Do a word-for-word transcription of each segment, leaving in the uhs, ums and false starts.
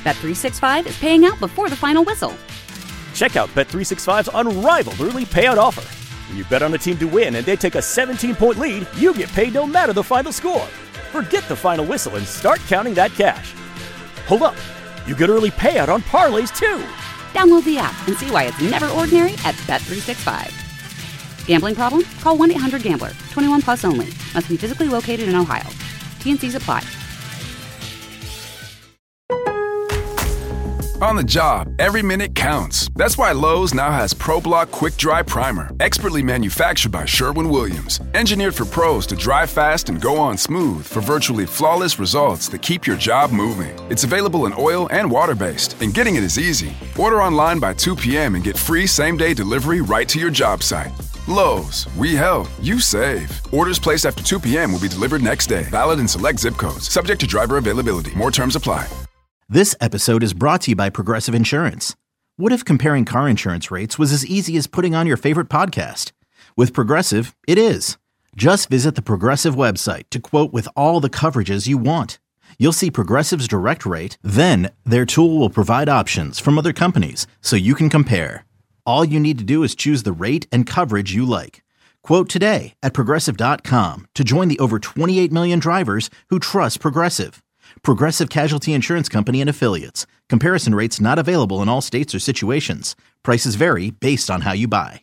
Bet three sixty-five is paying out before the final whistle. Check out Bet three sixty-five's unrivaled early payout offer. When you bet on a team to win and they take a seventeen-point lead, you get paid no matter the final score. Forget the final whistle and start counting that cash. Hold up. You get early payout on parlays, too. Download the app and see why it's never ordinary at Bet three sixty-five. Gambling problem? Call one eight hundred gambler. twenty-one plus only. Must be physically located in Ohio. T N Cs apply. On the job, every minute counts. That's why Lowe's now has ProBlock Quick Dry Primer, expertly manufactured by Sherwin-Williams. Engineered for pros to dry fast and go on smooth for virtually flawless results that keep your job moving. It's available in oil and water-based, and getting it is easy. Order online by two p.m. and get free same-day delivery right to your job site. Lowe's, we help, you save. Orders placed after two p.m. will be delivered next day. Valid in select zip codes. Subject to driver availability. More terms apply. This episode is brought to you by Progressive Insurance. What if comparing car insurance rates was as easy as putting on your favorite podcast? With Progressive, it is. Just visit the Progressive website to quote with all the coverages you want. You'll see Progressive's direct rate, then their tool will provide options from other companies so you can compare. All you need to do is choose the rate and coverage you like. Quote today at Progressive dot com to join the over twenty-eight million drivers who trust Progressive. Progressive Casualty Insurance Company and Affiliates. Comparison rates not available in all states or situations. Prices vary based on how you buy.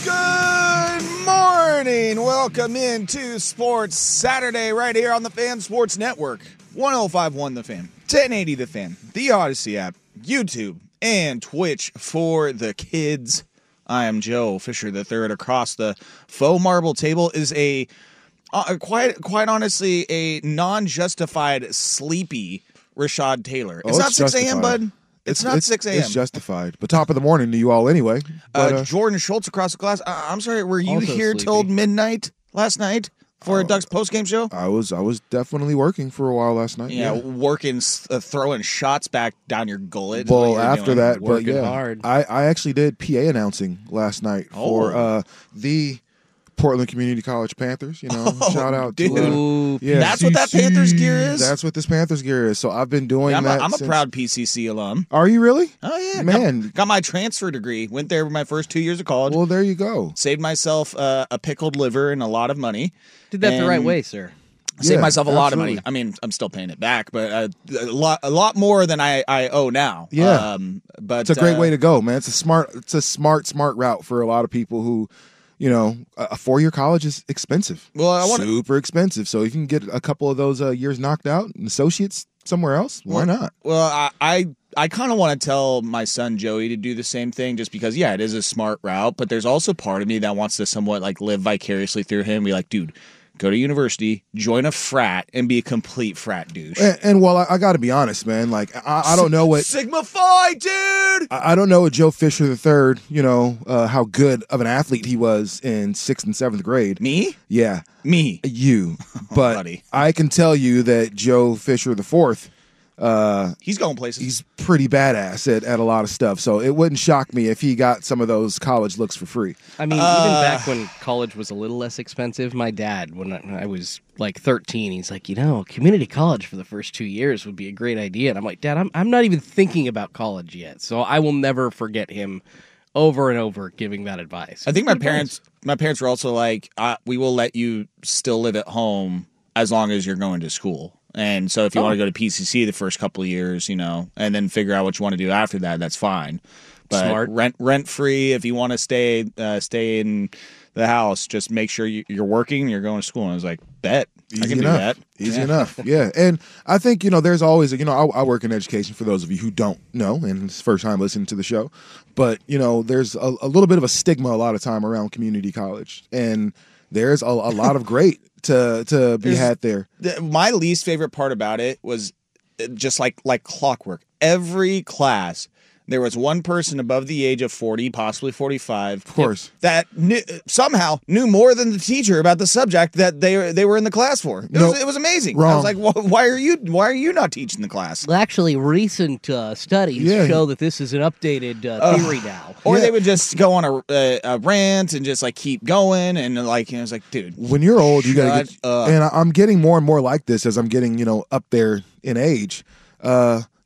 Good morning. Welcome into Sports Saturday right here on the Fan Sports Network. one oh five point one The Fan, ten eighty The Fan, the Odyssey app, YouTube, and Twitch for the kids. I am Joe Fisher the third. Across the faux marble table is a Uh, quite, quite honestly, a non-justified sleepy Rashad Taylor. It's oh, not it's six a.m., bud. It's, it's not it's, six a.m. It's justified. But top of the morning to you all anyway. But, uh, uh, Jordan Schultz across the glass. Uh, I'm sorry, were you Also here sleepy. till midnight last night for Oh. a Ducks postgame show? I was I was definitely working for a while last night. Yeah, Yeah. working, uh, throwing shots back down your gullet. is Well, what you're after doing. that, but Working yeah, hard. I, I actually did P A announcing last night for Oh. uh, the Portland Community College Panthers. You know, Oh, shout out dude. to uh, Ooh, yeah, That's what that C C. Panthers gear is? That's what this Panthers gear is. So I've been doing Yeah, I'm, a, that. I'm a since- proud P C C alum. Are you really? Oh, yeah. Man. Got, got my transfer degree. Went there my first two years of college. Well, there you go. Saved myself uh, a pickled liver and a lot of money. did that the right And way, sir. Saved Yeah, myself a lot of absolutely. money. I mean, I'm still paying it back, but uh, a lot, a lot more than I, I owe now. Yeah. um, but It's a great uh, way to go, man. It's a smart, it's a smart, smart route for a lot of people who, you know, a a four-year college is expensive. Well, I wanna- super expensive. So if you can get a couple of those uh, years knocked out and associates somewhere else, why not? Well, I, I, I kind of want to tell my son Joey to do the same thing, just because, yeah, it is a smart route. But there's also part of me that wants to somewhat like live vicariously through him. Be like, dude, go to university, join a frat, and be a complete frat douche. And, and well, I, I got to be honest, man. Like I, I don't know what Sigma Phi, dude. I, I don't know what Joe Fisher the third. You know uh, how good of an athlete he was in sixth and seventh grade. Me, Yeah, me. you. But buddy. I can tell you that Joe Fisher the fourth. Uh, He's going places. he's pretty badass at, at a lot of stuff. So it wouldn't shock me if he got some of those college looks for free. I mean, Uh, even back when college was a little less expensive, my dad, when I, when I was like thirteen, he's like, you know, community college for the first two years would be a great idea. And I'm like, Dad, I'm, I'm not even thinking about college yet. So I will never forget him over and over giving that advice. I think my Good parents, advice. my parents were also like, uh, we will let you still live at home as long as you're going to school. And so if you Oh. want to go to P C C the first couple of years, you know, and then figure out what you want to do after that, that's fine. But Smart. rent rent free if you want to stay uh, stay in the house, just make sure you, you're working and you're going to school. And I was like, bet. I Easy can enough. do that. Easy Yeah. enough. Yeah. And I think, you know, there's always, you know, I, I work in education for those of you who don't know, and it's the first time listening to the show. But, you know, there's a, a little bit of a stigma a lot of time around community college. And there's a, a lot of great to to be There's- had there. The- my least favorite part about it was uh, just like like clockwork. Every class, there was one person above the age of forty, possibly forty-five, Of course. that knew, somehow knew more than the teacher about the subject that they they were in the class for. It, No, was, it was amazing. I wrong. was like, "Wh- why are you why are you not teaching the class? Well, actually, recent uh, studies Yeah. show that this is an updated uh, theory now. Or Yeah. they would just go on a, a, a rant and just like keep going and like, you know, it's like, dude, When you're old, you gotta Shut get, up. and I- I'm getting more and more like this as I'm getting, you know, up there in age. Uh,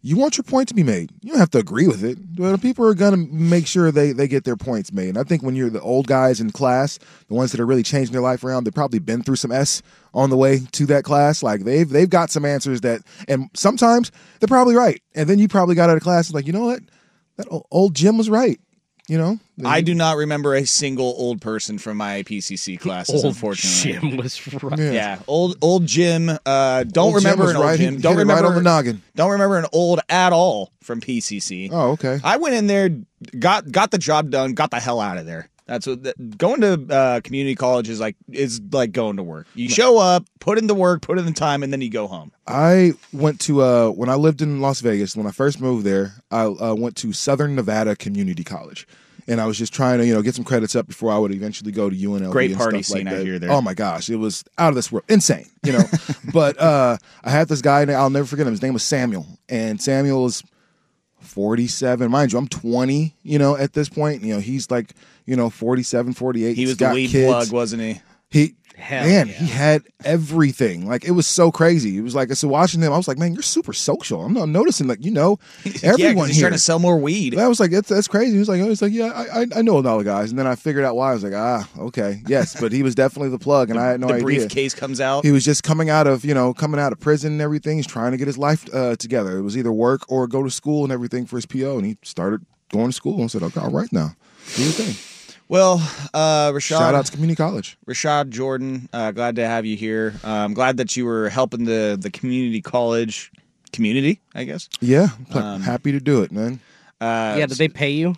you want your point to be made. You don't have to agree with it. But people are going to make sure they, they get their points made. And I think when you're the old guys in class, the ones that are really changing their life around, they've probably been through some S on the way to that class. Like they've they've got some answers that, and sometimes they're probably right. And then you probably got out of class and like, you know what? That old Jim was right. You know, I do not remember a single old person from my P C C classes. Old unfortunately, Jim was right. Yeah. Yeah, old old Jim. Uh, don't Old Jim remember was an old right. He Jim. hit Don't it right remember on the noggin. Don't remember an old at all from P C C. Oh, okay. I went in there, got got the job done, got the hell out of there. That's what that, going to uh, community college is like. Is like going to work. You show up, put in the work, put in the time, and then you go home. I went to uh, when I lived in Las Vegas. When I first moved there, I uh, went to Southern Nevada Community College, and I was just trying to you know get some credits up before I would eventually go to U N L V. Great and party stuff scene like I that. hear there. Oh my gosh, it was out of this world, insane. You know, but uh, I had this guy, and I'll never forget him. His name was Samuel, and Samuel was forty-seven. Mind you, I'm twenty. You know, at this point, you know, he's like you know forty-seven, forty-eight. He He's was the got lead kids. plug, wasn't he? He. Hell man, yeah. he had everything. Like it was so crazy. It was like so watching him. I was like, man, you're super social. I'm not noticing like you know yeah, 'cause everyone he's here. trying to sell more weed. I was like, that's, that's crazy. He was like, oh, he's like, yeah, I I- I know a lot of guys. And then I figured out why. I was like, ah, okay, yes. But he was definitely the plug, and I had no the idea. briefcase comes out. He was just coming out of you know coming out of prison and everything. He's trying to get his life uh, together. It was either work or go to school and everything for his P O. And he started going to school and said, okay, all right now, do your thing. Well, uh, Rashad, Shout out to community college. Rashad Jordan, uh, glad to have you here. Uh, I'm glad that you were helping the the community college community, I guess. Yeah, like, Um, happy to do it, man. Uh, Yeah, did they pay you?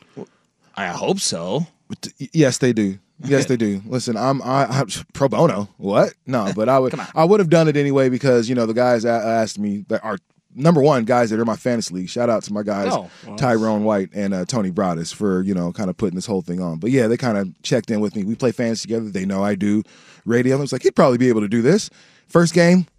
I hope so. But, y- yes, they do. Yes, they do. Listen, I'm I, I pro bono. What? No, but I would I would have done it anyway because you know the guys a- asked me that are number one guys that are my fantasy league. Shout out to my guys Oh, well, Tyrone White and uh, Tony Broadus for you know kind of putting this whole thing on. But yeah, they kind of checked in with me. We play fantasy together. They know I do radio. I was like, he'd probably be able to do this. First game,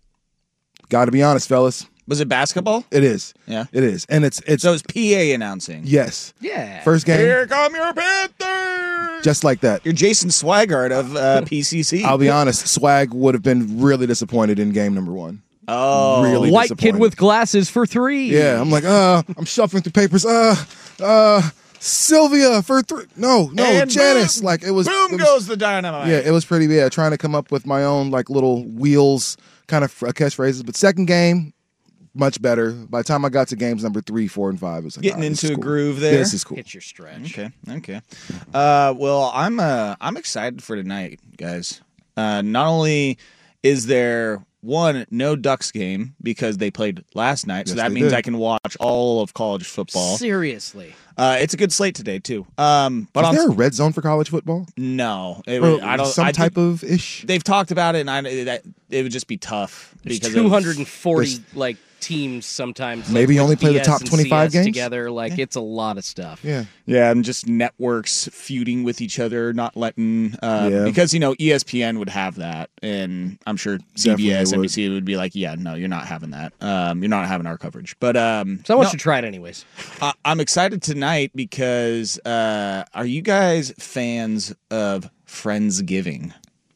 got to be honest, fellas, Was it basketball? it is. Yeah. It is, and it's it's So it's P A announcing. yes. Yeah. First game, Here come your Panthers! just like that. You're Jason Swigart of uh, P C C. I'll be honest, Swag would have been really disappointed in game number one. oh, Really White kid disappointed. with glasses for three. Yeah, I'm like, uh, I'm shuffling through papers. Uh, uh, Sylvia for three. No, no, And Janice. boom, like it was. boom it was- goes the dynamite. Yeah, it was pretty. Yeah, trying to come up with my own like little wheels kind of uh, catchphrases. But second game, much better. By the time I got to games number three, four, and five, it was like Getting ah, this into is a cool. groove there. This is cool. Hit your stretch. Okay, okay. Uh, well, I'm uh, I'm excited for tonight, guys. Uh, not only is there one no Ducks game because they played last night, so Yes, that they means did. I can watch all of college football. Seriously. Uh, it's a good slate today too. Um, but Is on there a red zone for college football? no, it, Or I don't. some I type did- of ish. They've talked about it, and I that it would just be tough There's because two of- hundred forty there's- like teams sometimes. like, Maybe with only play the B S top and twenty-five C S games? together. Like it's a lot of stuff. Yeah. Yeah, and just networks feuding with each other, not letting uh, Yeah. because you know E S P N would have that, and I'm sure C B S, Definitely N would. B C would be like, yeah, no, you're not having that. Um, you're not having our coverage. But um, So I want no, you to try it anyways. I- I'm excited tonight because uh, are you guys fans of Friendsgiving?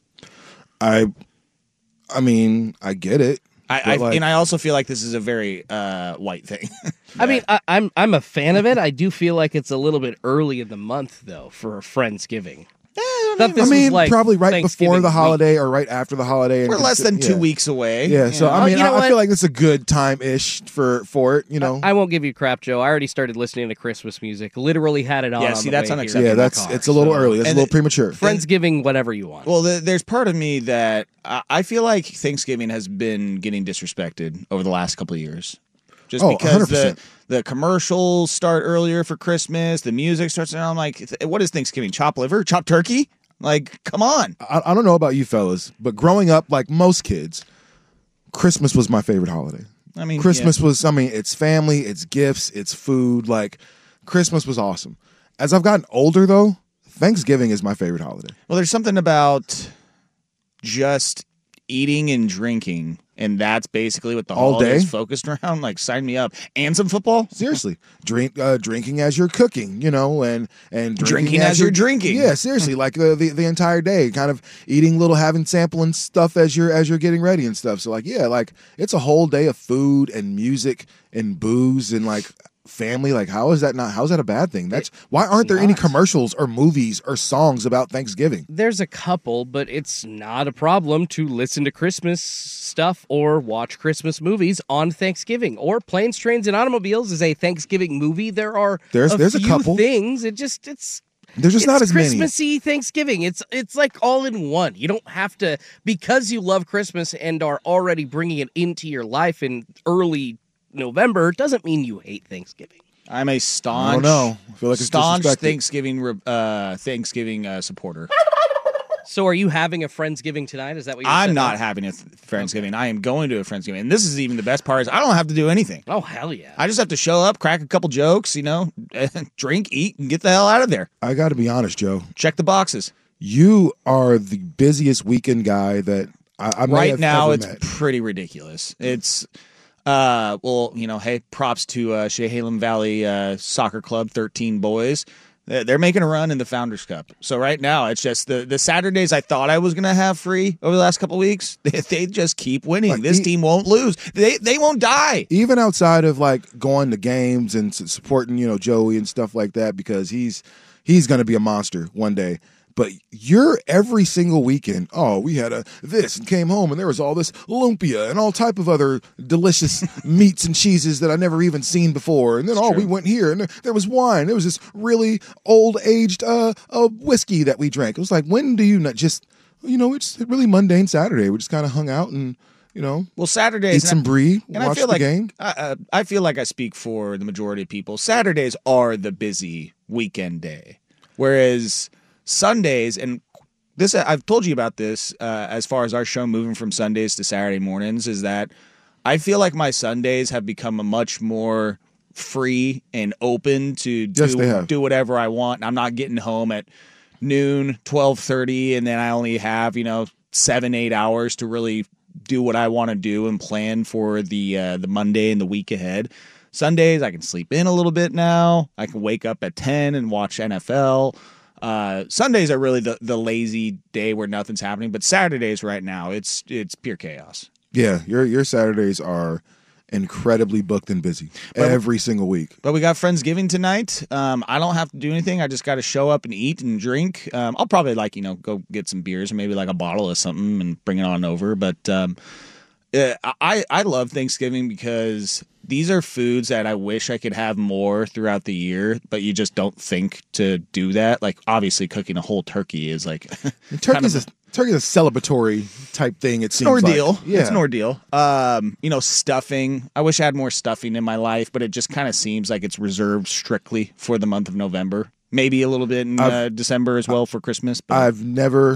I, I mean, I get it. I, But, I like- and I also feel like this is a very uh, white thing. I mean, I, I'm I'm a fan of it. I do feel like it's a little bit early in the month though for a Friendsgiving. Thought this I mean, was like probably right before Thanksgiving the week. holiday or right after the holiday. and We're less than consi- two yeah. weeks away. Yeah, so you know? I mean, you know I, I feel what? like it's a good time ish for for it. You know, I won't give you crap, Joe. I already started listening to Christmas music. Literally had it on. Yeah, on see, the that's way unacceptable. here yeah, in the that's car, it's a little so- early. It's a And little it- premature. Friendsgiving, whatever you want. Well, the, there's part of me that I, I feel like Thanksgiving has been getting disrespected over the last couple of years. Just Oh, because one hundred the percent. the commercials start earlier for Christmas, the music starts, and I'm like, th- what is Thanksgiving? Chop liver? Chop turkey? Like, come on. I, I don't know about you fellas, but growing up, like most kids, Christmas was my favorite holiday. I mean, Christmas was, I mean, it's family, it's gifts, it's food. Like, Christmas was awesome. As I've gotten older, though, Thanksgiving is my favorite holiday. Well, there's something about just eating and drinking, and that's basically what the All holiday day? is focused around, like sign me up. And some football? Seriously, drink, uh, drinking as you're cooking, you know, and and drinking, Drinking as you're drinking. Yeah, seriously, like uh, the the entire day, kind of eating little, having sampling stuff as you're as you're getting ready and stuff. So like, yeah, like it's a whole day of food and music and booze and like family. Like, how is that not? How is that a bad thing? That's why aren't there any commercials or movies or songs about Thanksgiving? There's a couple, but it's not a problem to listen to Christmas stuff or watch Christmas movies on Thanksgiving. Or Planes, Trains, and Automobiles is a Thanksgiving movie. There are There's- a there's a few couple. things. It just it's There's just it's not as many. Christmassy Thanksgiving. It's it's like all in one. You don't have to, because you love Christmas and are already bringing it into your life in early November, doesn't mean you hate Thanksgiving. I'm a staunch, I don't know. I feel like it's staunch disrespected. Thanksgiving re- uh, Thanksgiving uh, supporter. So are you having a Friendsgiving tonight? Is that what you're I'm saying? not having a th- Friendsgiving. I am going to a Friendsgiving. And this is even the best part is I don't have to do anything. Oh, hell yeah. I just have to show up, crack a couple jokes, you know, drink, eat, and get the hell out of there. I got to be honest, Joe. Check the boxes. You are the busiest weekend guy that I, I may Right have now, ever it's met. pretty ridiculous. It's, uh, well, you know, hey, props to uh, Chehalem Valley uh, Soccer Club, thirteen boys. They're they're making a run in the Founders Cup. So right now, it's just the, the Saturdays I thought I was going to have free over the last couple of weeks. They, they just keep winning. Like, this e- team won't lose. They they won't die. Even outside of like going to games and s- supporting, you know, Joey and stuff like that, because he's he's going to be a monster one day. But you're every single weekend. Oh, we had a this and came home and there was all this lumpia and all type of other delicious meats and cheeses that I never even seen before. And then oh, we went here and there, there was wine. There was this really old aged uh, uh whiskey that we drank. It was like, when do you not just, you know, it's a really mundane Saturday. We just kind of hung out and, you know, Well, Saturdays eat some brie, and watch I feel the like game. I, uh, I feel like I speak for the majority of people. Saturdays are the busy weekend day, whereas Sundays, and this I've told you about this uh, as far as our show moving from Sundays to Saturday mornings, is that I feel like my Sundays have become a much more free and open to do, Yes, they have. do whatever I want. I'm not getting home at noon, twelve thirty, and then I only have, you know, seven, eight hours to really do what I want to do and plan for the uh, the Monday and the week ahead. Sundays, I can sleep in a little bit now. I can wake up at ten and watch N F L. Uh, Sundays are really the, the lazy day where nothing's happening, but Saturdays right now, it's it's pure chaos. Yeah, your your Saturdays are incredibly booked and busy every single week. But we got Friendsgiving tonight. Um, I don't have to do anything. I just got to show up and eat and drink. Um, I'll probably like, you know, go get some beers or maybe like a bottle of something and bring it on over. But um, uh, I, I love Thanksgiving because these are foods that I wish I could have more throughout the year, but you just don't think to do that. Like, obviously, cooking a whole turkey is like Turkey's kind of a turkey's a celebratory type thing. It It's seems an ordeal. like. Yeah, It's an ordeal. Um, you know, stuffing. I wish I had more stuffing in my life, but it just kind of seems like it's reserved strictly for the month of November. Maybe a little bit in uh, December as well for Christmas. But I've never.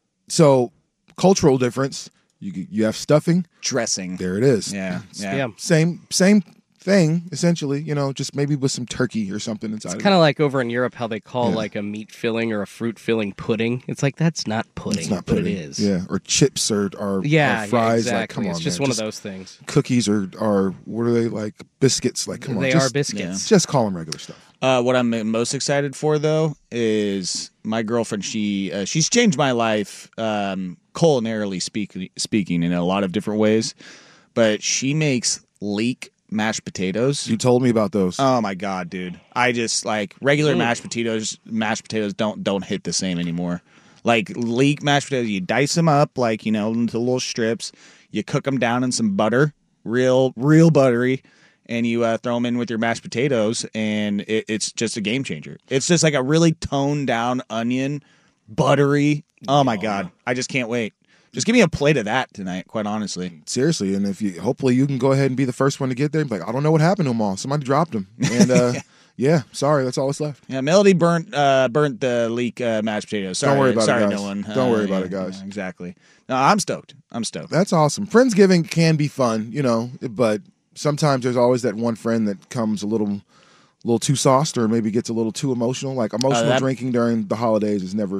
So cultural difference. You you have stuffing. dressing. There it is. Yeah, yeah. Yeah. Same same thing essentially. You know, just maybe with some turkey or something inside. Kind of of like over in Europe how they call Yeah. like a meat filling or a fruit filling pudding. It's like, that's not it. pudding, It's not but pudding. it is. Yeah, or chips or or, Yeah, or fries. yeah, exactly. Like, come on, it's just man. one of those things. Cookies or are what are they like? Biscuits. Like, come on. They just, are biscuits. Just call them regular stuff. Uh, what I'm most excited for, though, is my girlfriend. She uh, she's changed my life, um, culinarily speak, speaking, in a lot of different ways. But she makes leek mashed potatoes. You told me about those. Oh my god, dude! I just like regular mashed potatoes. Mashed potatoes don't don't hit the same anymore. Like leek mashed potatoes, you dice them up like, you know, into little strips. You cook them down in some butter, real real buttery, and you uh, throw them in with your mashed potatoes, and it, it's just a game changer. It's just like a really toned down onion, buttery. Oh my god, I just can't wait. Just give me a plate of that tonight, quite honestly. Seriously, and if you hopefully you can go ahead and be the first one to get there. Like, I don't know what happened to them all. Somebody dropped them, and uh, yeah, sorry, that's all that's left. Yeah, Melody burnt uh, burnt the leek uh, mashed potatoes. Sorry, Don't worry about it, sorry, guys. no one. Don't worry about yeah, it, guys. yeah, exactly. No, I'm stoked. I'm stoked. That's awesome. Friendsgiving can be fun, you know, but sometimes there's always that one friend that comes a little, little too sauced or maybe gets a little too emotional. Like emotional that- drinking during the holidays is never,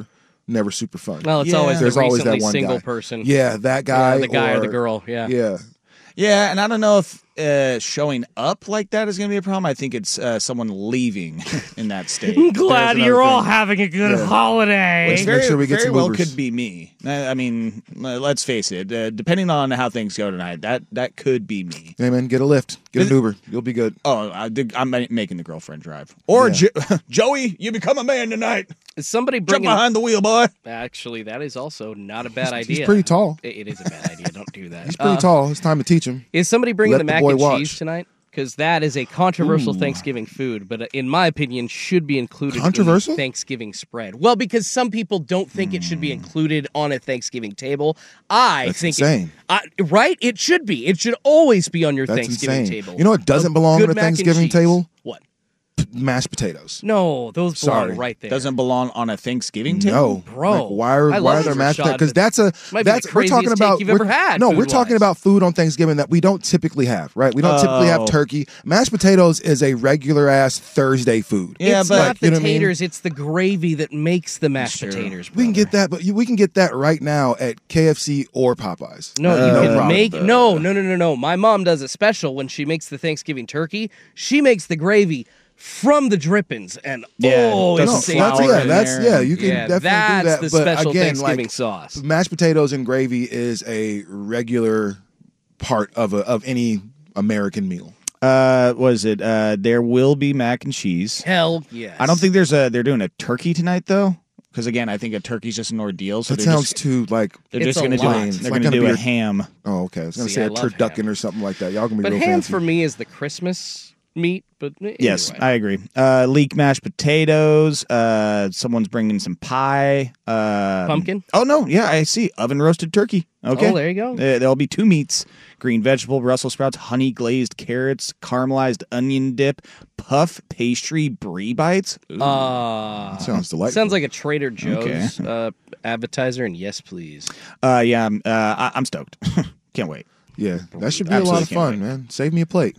never super fun. Well, it's Yeah. always There's the always recently that one single guy. person. Yeah, that guy. Yeah, the guy or, or the girl. Yeah. Yeah. Yeah, and I don't know if uh, showing up like that is going to be a problem. I think it's uh, someone leaving in that state. I'm glad There's you're another all thing. having a good Yeah. holiday. Which Make very, sure we get very some well Ubers. could be me. I I mean, uh, let's face it. Uh, depending on how things go tonight, that that could be me. Hey, man, get a lift. Get an Uber. You'll be good. Oh, I, I'm making the girlfriend drive. Or Yeah. Jo- Joey, you become a man tonight. Is somebody Jump bringing? behind the wheel, boy. Actually, that is also not a bad idea. He's pretty tall. It, it is a bad idea. Don't do that. He's pretty Uh, tall. It's time to teach him. Is somebody bringing Let the the mac boy and watch. cheese tonight? Because that is a controversial Thanksgiving food, but in my opinion, should be included Controversial? in the Thanksgiving spread. Well, because some people don't think it should be included on a Thanksgiving table. I That's think insane. It, I, right? It should be. It should always be on your That's Thanksgiving insane. table. You know what doesn't A belong good on a mac and Thanksgiving cheese. table? What? P- mashed potatoes. No, those belong Sorry. right there. Doesn't belong on a Thanksgiving table? No, Bro, Like, why are I why love are there this, mashed Rashad, potatoes? Because but that's a might be that's the we're talking craziest about. take you've we're- ever had, no, we're food-wise. talking about food on Thanksgiving that we don't typically have. Right? We don't typically have Oh. turkey. Mashed potatoes is a regular ass Thursday food. Yeah, it's but- not Like, the you know what I mean? taters, it's the gravy that makes the mashed Sure. potatoes. We can brother. get that, but you, we can get that right now at K F C or Popeyes. No, Uh, you no can problem. make no, no, no, no, no. My mom does a special when she makes the Thanksgiving turkey. She makes the gravy from the drippings, and Yeah, oh, does No, it's some that's flour yeah, in that's there. yeah. You can yeah, definitely that's do that. the but special again, Thanksgiving like, sauce. mashed potatoes and gravy is a regular part of a of any American meal. Uh, was it? Uh, there will be mac and cheese. Hell yes. I don't think there's a. They're doing a turkey tonight though, because again, I think a turkey's just an ordeal. So That they're sounds just, too like. they're It's just a going to do. lot. A, It's they're like going to gonna do be a a- ham. Oh, okay. I was gonna See, say I a love turducken ham. or something like that. Y'all gonna be But real ham fancy. for me is the Christmas meat. But either Yes, way. I agree. Uh, leek mashed potatoes. Uh, someone's bringing some pie. Uh, Pumpkin? Oh no, yeah, I see oven roasted turkey. Okay, Oh, there you go. Uh, there'll be two meats: green vegetable, Brussels sprouts, honey glazed carrots, caramelized onion dip, puff pastry, brie bites. Ooh. Uh, Sounds delightful. sounds like a Trader Joe's Okay. uh, appetizer, and yes, please. Uh, yeah, I'm, uh, I- I'm stoked. Can't wait. Yeah, that should be a lot Absolutely of can't fun, man. Save me a plate.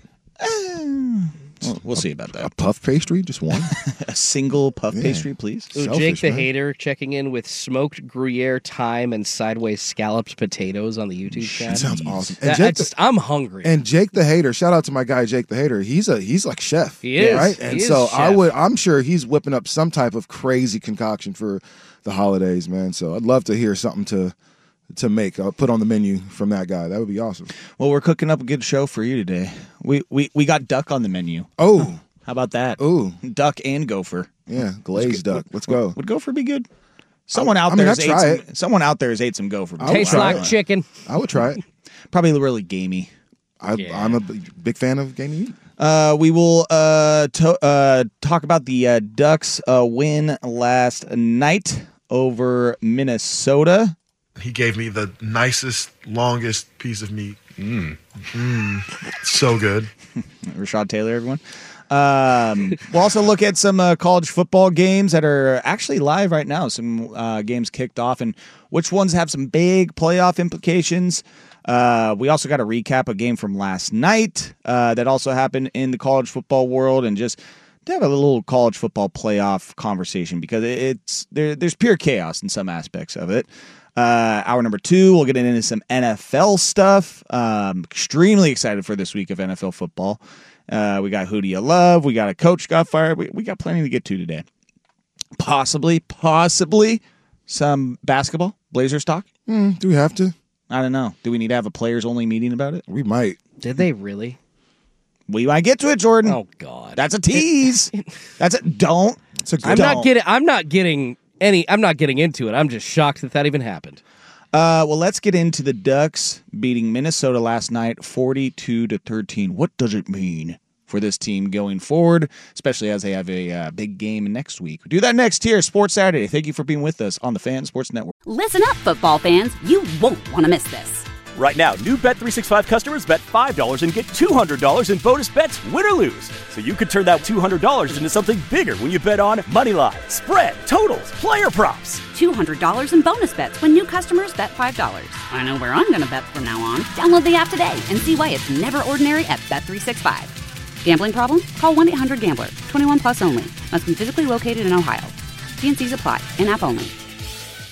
We'll, we'll see about A that. puff pastry, just one. A single puff Yeah. pastry, please. Ooh, Selfish, Jake the man. Hater checking in with smoked Gruyere, thyme, and sideways scalloped potatoes on the YouTube channel. That sounds awesome. And That- I Jake, the, just, I'm hungry. and Jake the Hater. Shout out to my guy Jake the Hater. He's a he's like chef. He is. right. He And is so I chef. would. I'm sure he's whipping up some type of crazy concoction for the holidays, man. So I'd love to hear something to to make. I'll put on the menu from that guy. That would be awesome. Well, we're cooking up a good show for you today. We we, we got duck on the menu. Oh, How about that? oh, Duck and gopher. yeah, glazed duck. Let's go. Would gopher be good? Someone out I mean, there I'd has try ate some, someone out there has ate some gopher. I would Tastes try like it. chicken. I would try it. Probably really gamey. I, Yeah. I'm a b- big fan of gamey meat. Uh, we will uh, to, uh, talk about the uh, Ducks' uh, win last night over Minnesota. He gave me the nicest, longest piece of meat. Mmm. Mmm. So good. Rashad Taylor, everyone. Um, we'll also look at some uh, college football games that are actually live right now. Some uh, games kicked off, and which ones have some big playoff implications. Uh, we also got a recap a game from last night uh, that also happened in the college football world, and just to have a little college football playoff conversation because it's there. There's pure chaos in some aspects of it. Uh, hour number two, we'll get into some N F L stuff. Um, extremely excited for this week of N F L football. Uh, we got who do you love? We got a coach got fired. We, we got plenty to get to today. Possibly, possibly some basketball, Blazers talk. Mm, do we have to? I don't know. Do we need to have a players only meeting about it? We might. Did they really? We might get to it, Jordan. Oh God. That's a tease. That's a don't. It's a good. I'm Don't. not getting. I'm not getting any. I'm not getting into it. I'm just shocked that that even happened. Uh, well, let's get into the Ducks beating Minnesota last night, forty-two to thirteen. What does it mean for this team going forward, especially as they have a uh, big game next week? We do that next here, Sports Saturday. Thank you for being with us on the Fan Sports Network. Listen up, football fans. You won't want to miss this. Right now, new Bet three sixty-five customers bet five dollars and get two hundred dollars in bonus bets, win or lose. So you could turn that two hundred dollars into something bigger when you bet on moneyline, spread, totals, player props. two hundred dollars in bonus bets when new customers bet five dollars. I know where I'm going to bet from now on. Download the app today and see why it's never ordinary at Bet three sixty-five. Gambling problem? Call one eight hundred gambler. twenty-one plus only. Must be physically located in Ohio. T and C's apply. In-app only.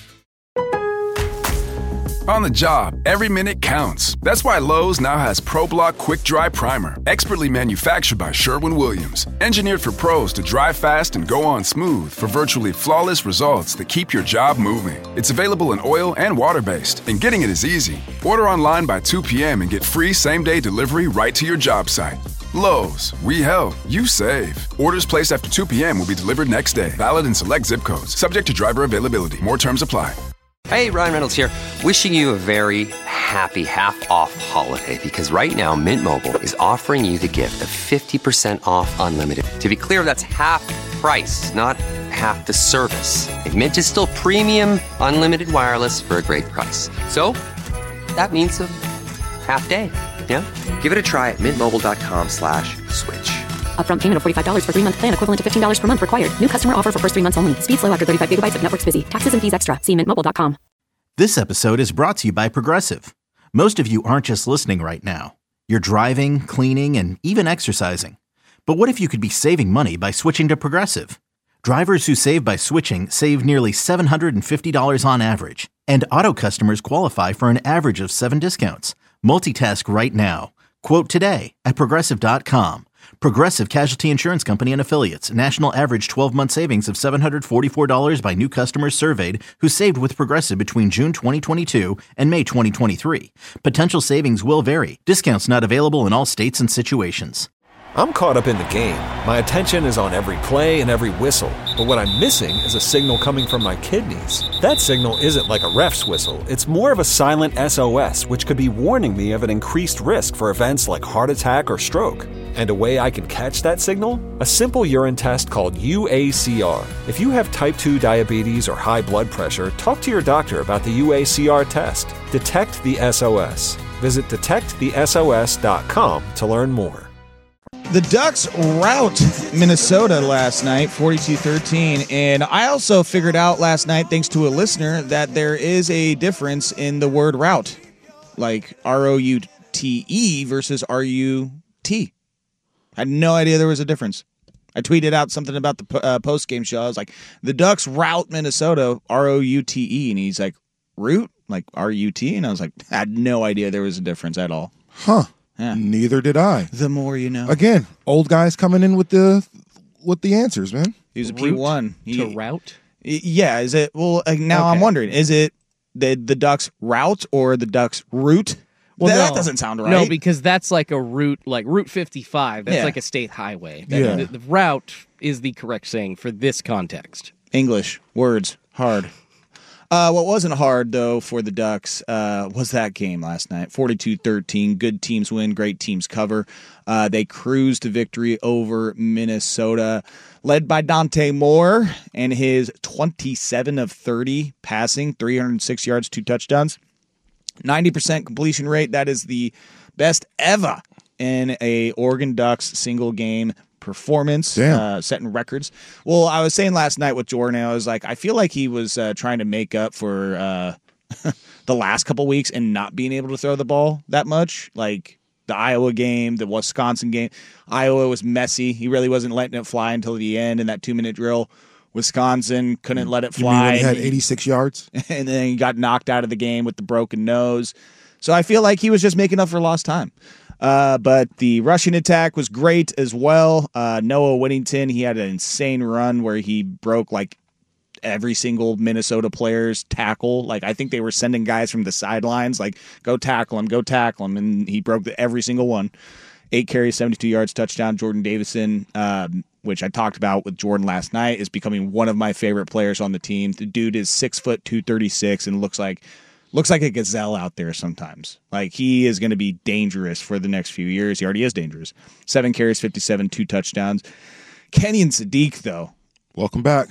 On the job, every minute counts. That's why Lowe's now has ProBlock Quick Dry Primer, expertly manufactured by Sherwin-Williams. Engineered for pros to dry fast and go on smooth for virtually flawless results that keep your job moving. It's available in oil and water-based, and getting it is easy. Order online by two p.m. and get free same-day delivery right to your job site. Lowe's, we help, you save. Orders placed after two p.m. will be delivered next day. Valid in select zip codes. Subject to driver availability. More terms apply. Hey, Ryan Reynolds here. Wishing you a very happy half-off holiday because right now Mint Mobile is offering you the gift of fifty percent off unlimited. To be clear, that's half price, not half the service. And Mint is still premium unlimited wireless for a great price. So that means a half day. Yeah? Give it a try at mintmobile.com slash switch. Upfront payment of forty-five dollars for three-month plan equivalent to fifteen dollars per month required. New customer offer for first three months only. Speed slow after thirty-five gigabytes if network's busy. Taxes and fees extra. See mint mobile dot com. This episode is brought to you by Progressive. Most of you aren't just listening right now. You're driving, cleaning, and even exercising. But what if you could be saving money by switching to Progressive? Drivers who save by switching save nearly seven hundred fifty dollars on average. And auto customers qualify for an average of seven discounts. Multitask right now. Quote today at progressive dot com. Progressive Casualty Insurance Company and Affiliates. National average twelve-month savings of seven hundred forty-four dollars by new customers surveyed who saved with Progressive between June twenty twenty-two and May twenty twenty-three. Potential savings will vary. Discounts not available in all states and situations. I'm caught up in the game. My attention is on every play and every whistle. But what I'm missing is a signal coming from my kidneys. That signal isn't like a ref's whistle. It's more of a silent S O S, which could be warning me of an increased risk for events like heart attack or stroke. And a way I can catch that signal? A simple urine test called U A C R. If you have type two diabetes or high blood pressure, talk to your doctor about the U A C R test. Detect the S O S. Visit detect the S O S dot com to learn more. The Ducks rout Minnesota last night, forty-two thirteen. And I also figured out last night, thanks to a listener, that there is a difference in the word route. Like R O U T E versus R U T. I had no idea there was a difference. I tweeted out something about the uh, post-game show. I was like, the Ducks rout Minnesota, R O U T E. And he's like, root? Like R U T? And I was like, I had no idea there was a difference at all. Huh. Yeah. Neither did I. The more you know. Again, old guys coming in with the with the answers, man. He was a P one. He, to route? Yeah, is it? Well, uh, now okay. I'm wondering, is it the the Ducks route or the Ducks route? Well, that, no. that doesn't sound right. No, because that's like a route, like Route fifty-five. That's yeah. like a state highway. That, yeah. the, the route is the correct saying for this context. English, words, hard. Uh, what wasn't hard, though, for the Ducks uh, was that game last night. forty-two thirteen. Good teams win, great teams cover. Uh, they cruised to victory over Minnesota, led by Dante Moore and his twenty-seven of thirty passing, three hundred six yards, two touchdowns. ninety percent completion rate. That is the best ever in a Oregon Ducks single game performance, uh, setting records. Well, I was saying last night with Jordan, I was like, I feel like he was uh, trying to make up for uh, the last couple weeks and not being able to throw the ball that much. Like the Iowa game, the Wisconsin game. Iowa was messy. He really wasn't letting it fly until the end in that two-minute drill. Wisconsin couldn't let it fly. You mean when he had eighty-six yards? And then he got knocked out of the game with the broken nose. So I feel like he was just making up for lost time. Uh, but the rushing attack was great as well. Uh, Noah Whittington, he had an insane run where he broke like every single Minnesota player's tackle. Like I think they were sending guys from the sidelines, like go tackle him, go tackle him, and he broke the, every single one. Eight carries, seventy-two yards, touchdown. Jordan Davison, um, which I talked about with Jordan last night, is becoming one of my favorite players on the team. The dude is six foot two thirty-six and looks like. Looks like a gazelle out there sometimes. Like, he is going to be dangerous for the next few years. He already is dangerous. Seven carries, fifty-seven, two touchdowns. Kenyon Sadiq, though. Welcome back.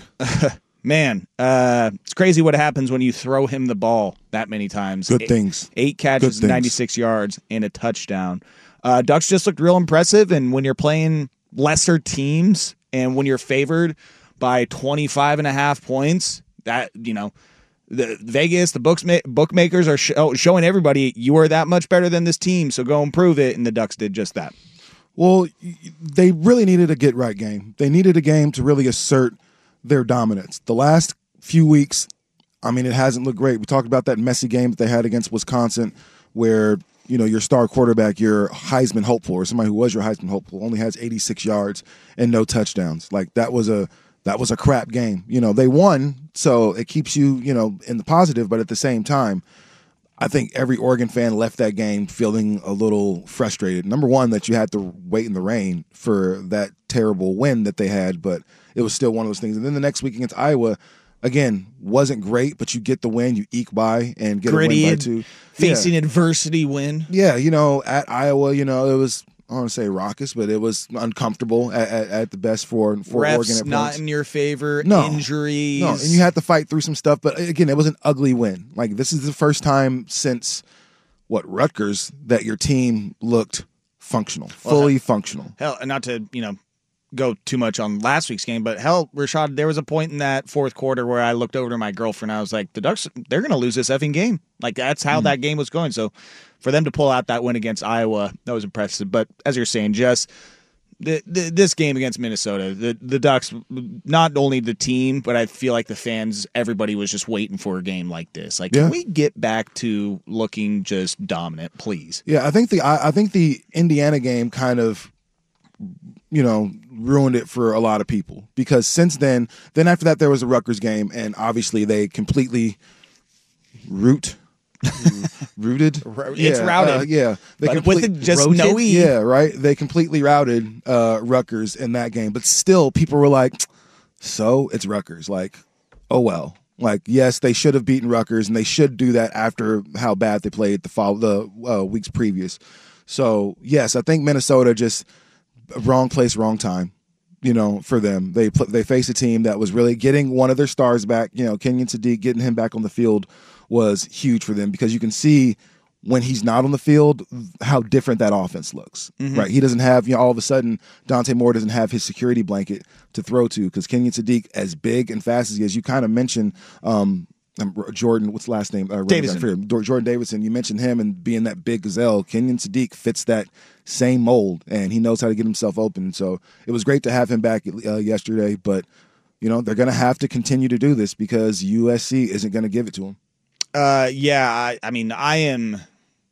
Man, uh, it's crazy what happens when you throw him the ball that many times. Good eight, things. Eight catches, Good ninety-six things. yards, and a touchdown. Uh, Ducks just looked real impressive, and when you're playing lesser teams and when you're favored by twenty-five and a half points, that, you know, the Vegas, the books bookmakers are show, showing everybody you are that much better than this team, so go and prove it, and the Ducks did just that. Well, they really needed a get-right game. They needed a game to really assert their dominance. The last few weeks, I mean, it hasn't looked great. We talked about that messy game that they had against Wisconsin where, you know, your star quarterback, your Heisman hopeful, or somebody who was your Heisman hopeful, only has eighty-six yards and no touchdowns. Like, that was a that was a crap game. You know, they won, so it keeps you, you know, in the positive, but at the same time, I think every Oregon fan left that game feeling a little frustrated. Number one, that you had to wait in the rain for that terrible win that they had, but it was still one of those things. And then the next week against Iowa, again, wasn't great, but you get the win, you eke by and get Gritty, a win by two. Facing yeah. adversity win. Yeah, you know, at Iowa, you know, it was, I don't want to say raucous, but it was uncomfortable at, at, at the best for, for Refs Oregon. At not points. in your favor, no, injuries. No, and you had to fight through some stuff, but again, it was an ugly win. Like, this is the first time since, what, Rutgers, that your team looked functional, fully well, functional. Hell, and not to, you know, go too much on last week's game, but hell, Rashad, there was a point in that fourth quarter where I looked over to my girlfriend and I was like, the Ducks, they're going to lose this effing game. Like, that's how mm. that game was going. So for them to pull out that win against Iowa, that was impressive. But as you're saying, just the, the, this game against Minnesota, the, the Ducks, not only the team, but I feel like the fans, everybody was just waiting for a game like this. Like, yeah. Can we get back to looking just dominant, please? Yeah, I think the I, I think the Indiana game kind of, you know, ruined it for a lot of people, because since then, then after that there was a Rutgers game, and obviously they completely root, rooted. It's yeah, routed. Uh, yeah, they but complete, with it just rotated, no E. Yeah, right. They completely routed uh, Rutgers in that game, but still, people were like, "So it's Rutgers." Like, oh well. Like, yes, they should have beaten Rutgers, and they should do that after how bad they played the follow, the uh, weeks previous. So yes, I think Minnesota just. Wrong place, wrong time, you know, for them. They they faced a team that was really getting one of their stars back. You know, Kenyon Sadiq, getting him back on the field was huge for them, because you can see when he's not on the field how different that offense looks. Mm-hmm. Right? He doesn't have, you know, all of a sudden Dante Moore doesn't have his security blanket to throw to, because Kenyon Sadiq, as big and fast as he is, you kind of mentioned um, Jordan, what's the last name? Uh, Davidson. Jordan Davidson. You mentioned him and being that big gazelle. Kenyon Sadiq fits that same mold, and he knows how to get himself open. So it was great to have him back uh, yesterday, but you know, they're going to have to continue to do this because U S C isn't going to give it to them. Uh, yeah, I, I mean, I am.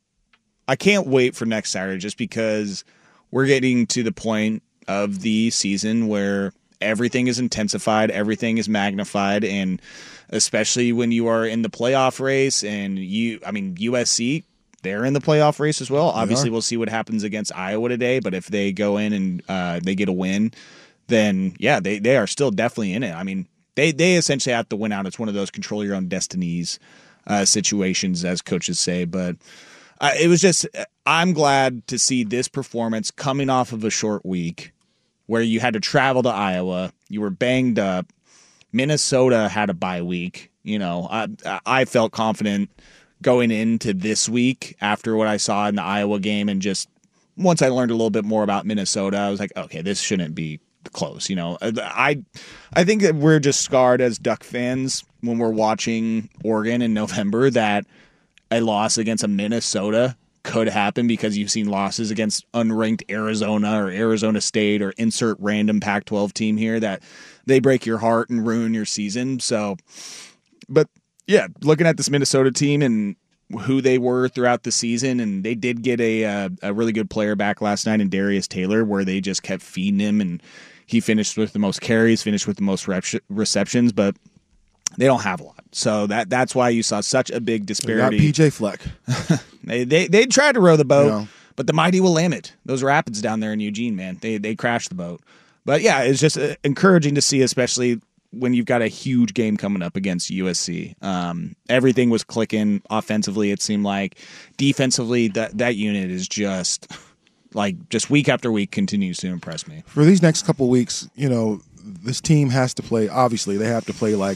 I can't wait for next Saturday, just because we're getting to the point of the season where everything is intensified, everything is magnified, and especially when you are in the playoff race, and you, I mean, U S C. They're in the playoff race as well. Obviously, we'll see what happens against Iowa today, but if they go in and uh, they get a win, then, yeah, they, they are still definitely in it. I mean, they, they essentially have to win out. It's one of those control your own destinies uh, situations, as coaches say. But uh, it was just – I'm glad to see this performance coming off of a short week where you had to travel to Iowa. You were banged up. Minnesota had a bye week. You know, I, I felt confident – going into this week after what I saw in the Iowa game, and just once I learned a little bit more about Minnesota, I was like, okay, this shouldn't be close. You know, I I think that we're just scarred as Duck fans when we're watching Oregon in November, that a loss against a Minnesota could happen, because you've seen losses against unranked Arizona or Arizona State or insert random Pac twelve team here, that they break your heart and ruin your season. So, but yeah, looking at this Minnesota team and who they were throughout the season, and they did get a uh, a really good player back last night in Darius Taylor, where they just kept feeding him, and he finished with the most carries, finished with the most rep- receptions, but they don't have a lot. So that that's why you saw such a big disparity. They got P J Fleck. they, they they tried to row the boat, yeah. But the mighty Willamette, those rapids down there in Eugene, man, they they crashed the boat. But yeah, it's just uh, encouraging to see, especially when you've got a huge game coming up against U S C. Um, everything was clicking offensively, it seemed like. Defensively, that, that unit is just, like, just week after week continues to impress me. For these next couple of weeks, you know, this team has to play, obviously, they have to play like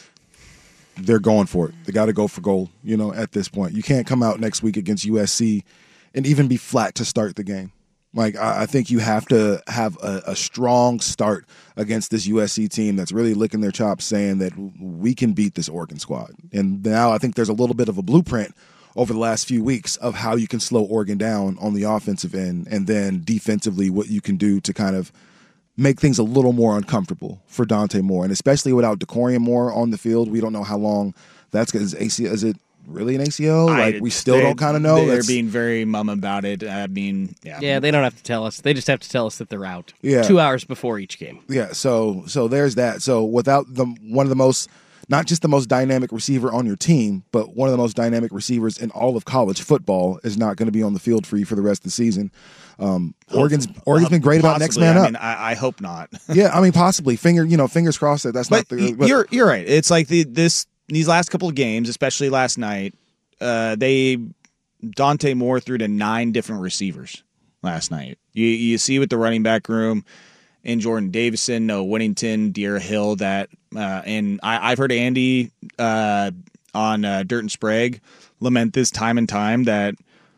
they're going for it. They got to go for gold, you know, at this point. You can't come out next week against U S C and even be flat to start the game. Like, I think you have to have a, a strong start against this U S C team that's really licking their chops, saying that we can beat this Oregon squad. And now I think there's a little bit of a blueprint over the last few weeks of how you can slow Oregon down on the offensive end, and then defensively what you can do to kind of make things a little more uncomfortable for Dante Moore. And especially without Decorian Moore on the field, we don't know how long That's is A C L. Is it really an A C L? I, Like we still they, don't kind of know. They're That's- being very mum about it. I mean, yeah. Yeah, they don't have to tell us. They just have to tell us that they're out. Yeah. Two hours before each game. Yeah, so so there's that. So without the one of the most, not just the most dynamic receiver on your team, but one of the most dynamic receivers in all of college football is not going to be on the field for you for the rest of the season. Um, Oregon's Oregon's been great about next man I up. mean, I, I hope not. Yeah, I mean possibly. Finger, you know, fingers crossed that that's But, not the. But you're you're right. It's like the this these last couple of games, especially last night, uh, they Dante Moore threw to nine different receivers last night. You you see with the running back room in Jordan Davison, Noah Whittington, De'Ara Hill, that uh, and I, I've heard Andy uh, on uh, Dirt and Sprague lament this time and time that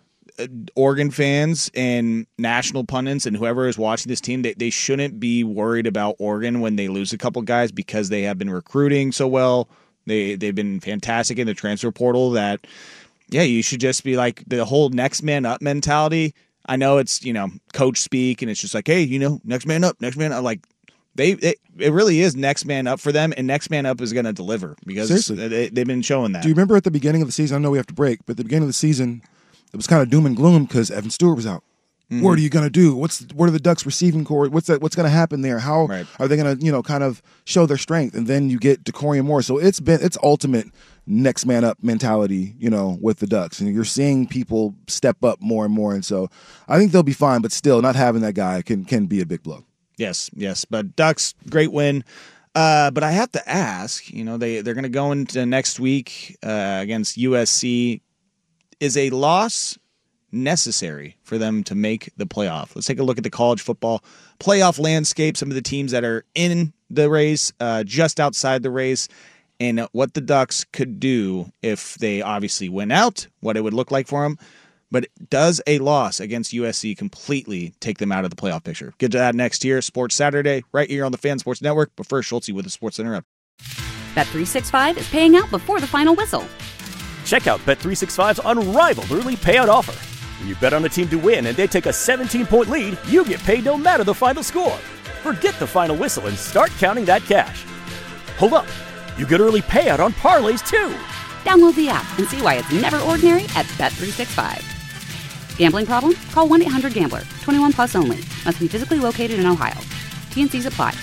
Oregon fans and national pundits and whoever is watching this team, they, they shouldn't be worried about Oregon when they lose a couple guys because they have been recruiting so well. They, they've been fantastic in the transfer portal that, yeah, you should just be like the whole next man up mentality. I know it's, you know, coach speak and it's just like, hey, you know, next man up, next man up. Like they, they it really is next man up for them, and next man up is going to deliver because Seriously. they, they've been showing that. do you remember at the beginning of the season? I know we have to break, but at the beginning of the season, it was kind of doom and gloom because Evan Stewart was out. Mhm. What are you going to do? What's what are the Ducks receiving core? What's that? What's going to happen there? How Right. are they going to you know kind of show their strength? And then you get DeCorian Moore. So it's been it's ultimate next man up mentality, you know, with the Ducks, and you're seeing people step up more and more. And so I think they'll be fine, but still, not having that guy can can be a big blow. Yes, yes. But Ducks, great win. Uh, but I have to ask, you know, they, they're going to go into next week uh, against U S C. Is a loss necessary for them to make the playoff? Let's take a look at the college football playoff landscape, some of the teams that are in the race, uh, just outside the race, and what the Ducks could do if they obviously win out, what it would look like for them. But does a loss against U S C completely take them out of the playoff picture? Get to that next year. Sports Saturday, right here on the Fan Sports Network. But first, Schulte with the Sports Center up. Bet three sixty-five is paying out before the final whistle. Check out Bet three sixty-five's unrivaled early payout offer. When you bet on a team to win and they take a seventeen-point lead, you get paid no matter the final score. Forget the final whistle and start counting that cash. Hold up. You get early payout on parlays, too. Download the app and see why it's never ordinary at Bet three sixty-five. Gambling problem? Call one eight hundred gambler. twenty-one plus only. Must be physically located in Ohio. T N Cs apply.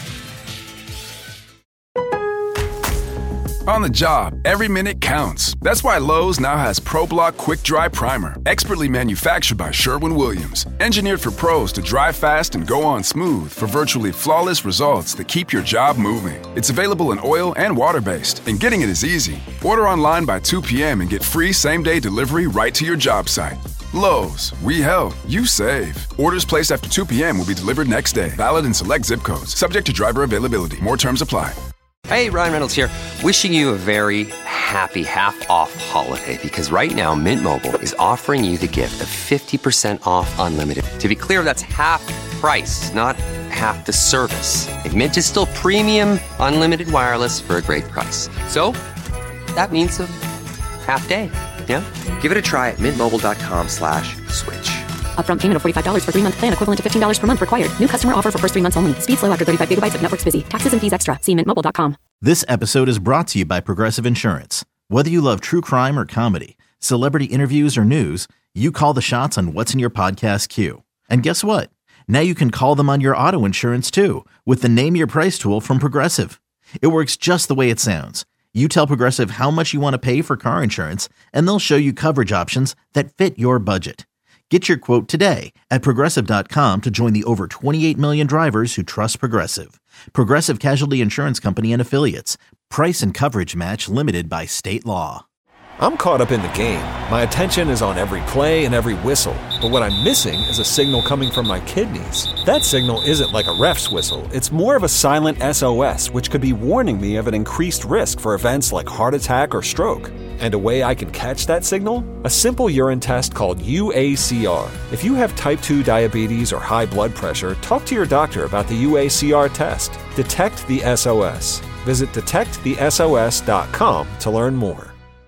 On the job, every minute counts. That's why Lowe's now has ProBlock Quick Dry Primer, expertly manufactured by Sherwin-Williams. Engineered for pros to dry fast and go on smooth for virtually flawless results that keep your job moving. It's available in oil and water-based, and getting it is easy. Order online by two p.m. and get free same-day delivery right to your job site. Lowe's, we help, you save. Orders placed after two p.m. will be delivered next day. Valid in select zip codes. Subject to driver availability. More terms apply. Hey, Ryan Reynolds here, wishing you a very happy half-off holiday because right now Mint Mobile is offering you the gift of fifty percent off unlimited. To be clear, that's half price, not half the service. And Mint is still premium unlimited wireless for a great price. So, that means a half day, yeah? Give it a try at mintmobile.com slash switch. Upfront payment of forty-five dollars for three-month plan equivalent to fifteen dollars per month required. New customer offer for first three months only. Speed slow after thirty-five gigabytes if network's busy. Taxes and fees extra. See mint mobile dot com. This episode is brought to you by Progressive Insurance. Whether you love true crime or comedy, celebrity interviews or news, you call the shots on what's in your podcast queue. And guess what? Now you can call them on your auto insurance too with the Name Your Price tool from Progressive. It works just the way it sounds. You tell Progressive how much you want to pay for car insurance, and they'll show you coverage options that fit your budget. Get your quote today at Progressive dot com to join the over twenty-eight million drivers who trust Progressive. Progressive Casualty Insurance Company and Affiliates. Price and coverage match limited by state law. I'm caught up in the game. My attention is on every play and every whistle. But what I'm missing is a signal coming from my kidneys. That signal isn't like a ref's whistle. It's more of a silent S O S, which could be warning me of an increased risk for events like heart attack or stroke. And a way I can catch that signal? A simple urine test called U A C R. If you have type two diabetes or high blood pressure, talk to your doctor about the U A C R test. Detect the S O S. Visit detect the S O S dot com to learn more.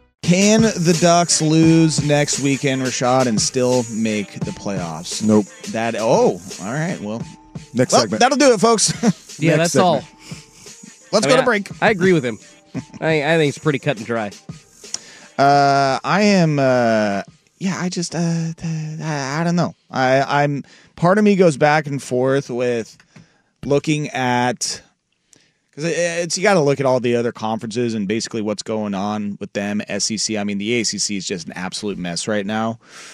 Can the Ducks lose next weekend, Rashad, and still make the playoffs? Nope. That oh, all right. Well, Next well, segment. that'll do it, folks. Yeah, Next that's all. segment. Let's I go mean, to break. I, I agree with him. I, I think it's pretty cut and dry. Uh, I am. Uh, yeah, I just. Uh, I, I don't know. I, I'm. Part of me goes back and forth with looking at, because it's you got to look at all the other conferences and basically what's going on with them. S E C. I mean, the A C C is just an absolute mess right now.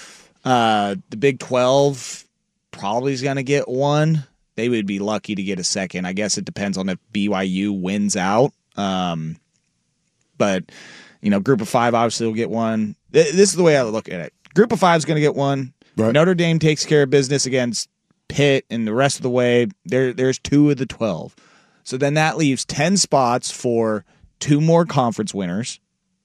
Uh, the Big twelve probably is going to get one. They would be lucky to get a second. I guess it depends on if B Y U wins out. Um, but, you know, Group of Five obviously will get one. This is the way I look at it. Group of Five is going to get one. Right. Notre Dame takes care of business against Pitt, and the rest of the way, there there's two of the twelve. So then that leaves ten spots for two more conference winners,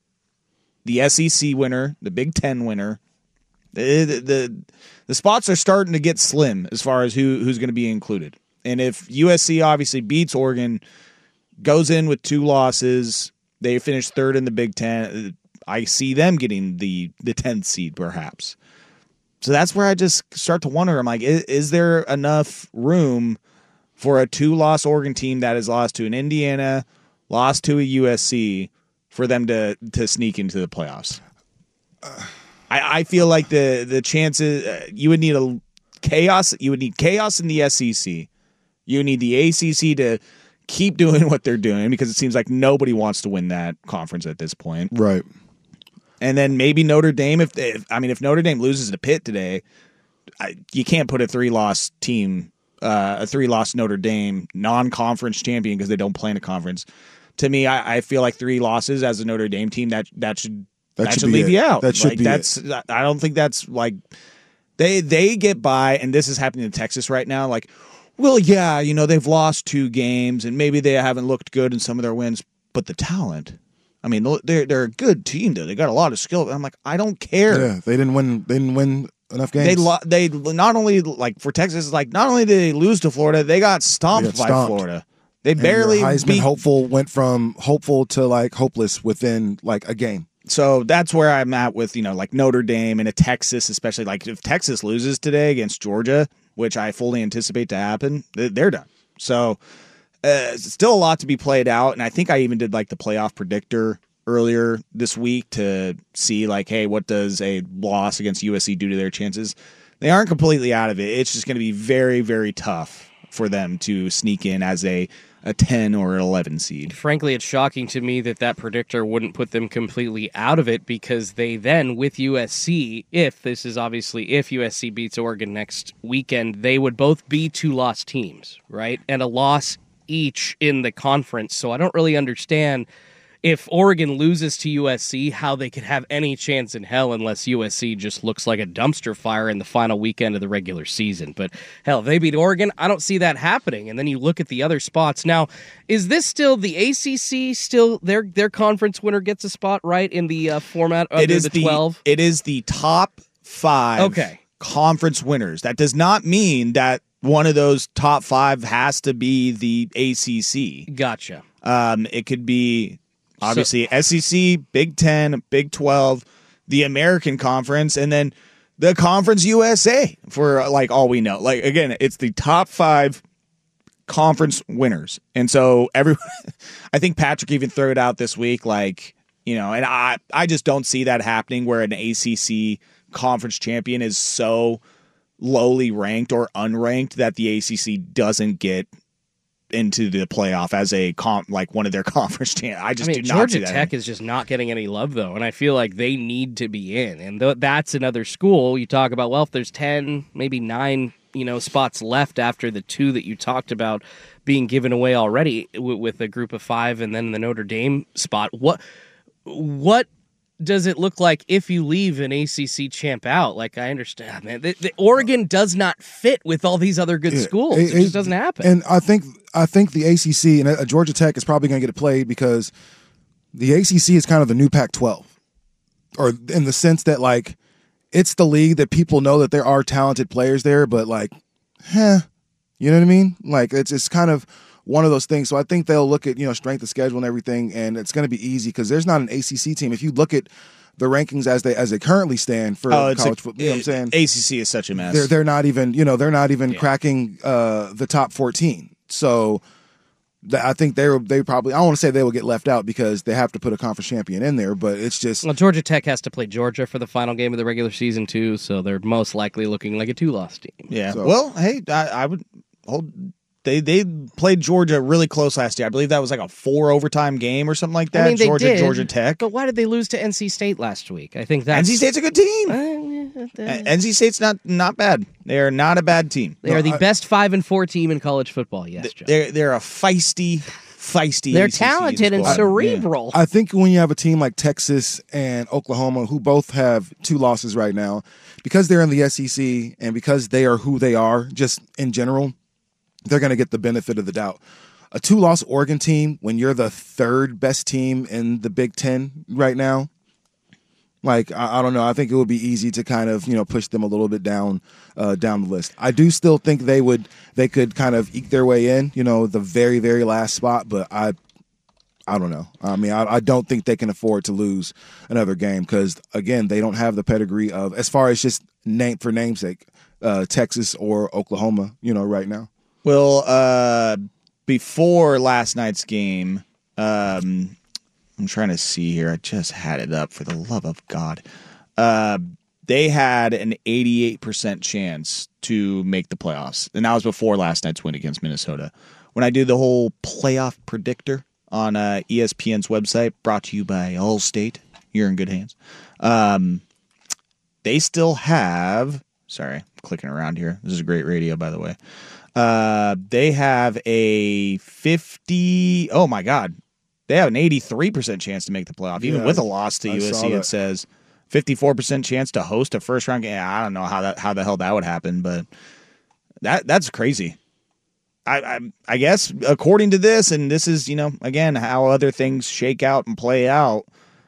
the S E C winner, the Big Ten winner. The, the, the, the spots are starting to get slim as far as who who's going to be included. And if U S C obviously beats Oregon, goes in with two losses, they finish third in the Big Ten, I see them getting the, the tenth seed perhaps. So that's where I just start to wonder, I'm like, is, is there enough room for a two-loss Oregon team that has lost to an Indiana, lost to a U S C, for them to, to sneak into the playoffs? Uh, I, I feel like the the chances uh, you would need a chaos. You would need chaos in the S E C. You would need the A C C to keep doing what they're doing because it seems like nobody wants to win that conference at this point. Right. And then maybe Notre Dame. If, they, if I mean, if Notre Dame loses to Pitt today, I, you can't put a three-loss team, uh, a three-loss Notre Dame non-conference champion because they don't play in a conference. To me, I, I feel like three losses as a Notre Dame team that that should. That, that should, should leave it. you out. That should like, be that's. it. I don't think that's like they they get by, and this is happening in Texas right now. Like, well, yeah, you know they've lost two games, and maybe they haven't looked good in some of their wins, but the talent. I mean, they're they're a good team though. They got a lot of skill. I'm like, I don't care. Yeah, they didn't win. They didn't win enough games. They lo- they not only like for Texas, like not only did they lose to Florida, they got stomped, they got stomped. by Florida. They and barely Heisman beat. hopeful went from hopeful to like hopeless within like a game. So that's where I'm at with, you know, like Notre Dame and a Texas, especially like if Texas loses today against Georgia, which I fully anticipate to happen, they're done. So uh, still a lot to be played out. And I think I even did like the playoff predictor earlier this week to see like, hey, what does a loss against U S C do to their chances? They aren't completely out of it. It's just going to be very, very tough for them to sneak in as a a ten or an eleven seed. Frankly, it's shocking to me that that predictor wouldn't put them completely out of it because they then, with U S C, if this is obviously if U S C beats Oregon next weekend, they would both be two-loss teams, right? And a loss each in the conference. So I don't really understand if Oregon loses to U S C, how they could have any chance in hell unless U S C just looks like a dumpster fire in the final weekend of the regular season. But hell, if they beat Oregon, I don't see that happening. And then you look at the other spots. Now, is this still the A C C? Still their their conference winner gets a spot, right, in the uh, format of it is the twelve? It is the top five okay. conference winners. That does not mean that one of those top five has to be the A C C. Gotcha. Um, it could be... Obviously, so, S E C, Big Ten, Big twelve, the American Conference, and then the Conference U S A for like all we know. Like again, it's the top five conference winners, and so every. I think Patrick even threw it out this week, like you know, and I I just don't see that happening where an A C C conference champion is so lowly ranked or unranked that the A C C doesn't get into the playoff as a comp, like one of their conference champions. I just I mean, do not Georgia see that. Tech is just not getting any love though, and I feel like they need to be in. And th- that's another school you talk about. Well, if there's ten, maybe nine, you know, spots left after the two that you talked about being given away already w- with a group of five, and then the Notre Dame spot. What what does it look like if you leave an A C C champ out? Like, I understand, man. The, the Oregon does not fit with all these other good yeah, schools. It, it just doesn't happen. And I think I think the A C C and uh, Georgia Tech is probably going to get played because the A C C is kind of the new Pac twelve, or in the sense that like it's the league that people know that there are talented players there, but like, huh, you know what I mean? Like it's it's kind of one of those things. So I think they'll look at, you know, strength of schedule and everything, and it's going to be easy because there's not an A C C team. If you look at the rankings as they as they currently stand for oh, college football, you know what I'm saying? A C C is such a mess. They're they're not even, you know, they're not even yeah. cracking uh, the top fourteen. So th- I think they were, they probably, I don't want to say they will get left out because they have to put a conference champion in there, but it's just. Well, Georgia Tech has to play Georgia for the final game of the regular season, too, so they're most likely looking like a two-loss team. Yeah. So- Well, hey, I, I would hold. They they played Georgia really close last year. I believe that was like a four overtime game or something like that. I mean, they Georgia, did, Georgia Tech. But why did they lose to N C State last week? I think that's N C State's a good team. Uh, Uh, N C State's not not bad. They are not a bad team. They are the best five and four team in college football. Yes, John. They're they're a feisty, feisty. They're A C C talented and squad. cerebral. I think when you have a team like Texas and Oklahoma, who both have two losses right now, because they're in the S E C and because they are who they are, just in general, they're going to get the benefit of the doubt. A two-loss Oregon team, when you're the third best team in the Big Ten right now, like I, I don't know, I think it would be easy to kind of you know push them a little bit down uh, down the list. I do still think they would they could kind of eke their way in, you know, the very very last spot, but I. I don't know. I mean, I, I don't think they can afford to lose another game because, again, they don't have the pedigree of, as far as just name for namesake, uh, Texas or Oklahoma, you know, right now. Well, uh, before last night's game, um, I'm trying to see here. I just had it up for the love of God. Uh, they had an eighty-eight percent chance to make the playoffs, and that was before last night's win against Minnesota. When I do the whole playoff predictor on uh, E S P N's website, brought to you by Allstate, you're in good hands. Um, they still have, sorry, I'm clicking around here. This is great radio, by the way. Uh, they have a fifty, oh my God, they have an eighty-three percent chance to make the playoff, even Yeah, with a loss to I U S saw C. It that. says fifty-four percent chance to host a first round game. I don't know how that how the hell that would happen, but that that's crazy. I, I I guess according to this, and this is, you know, again, how other things shake out and play out.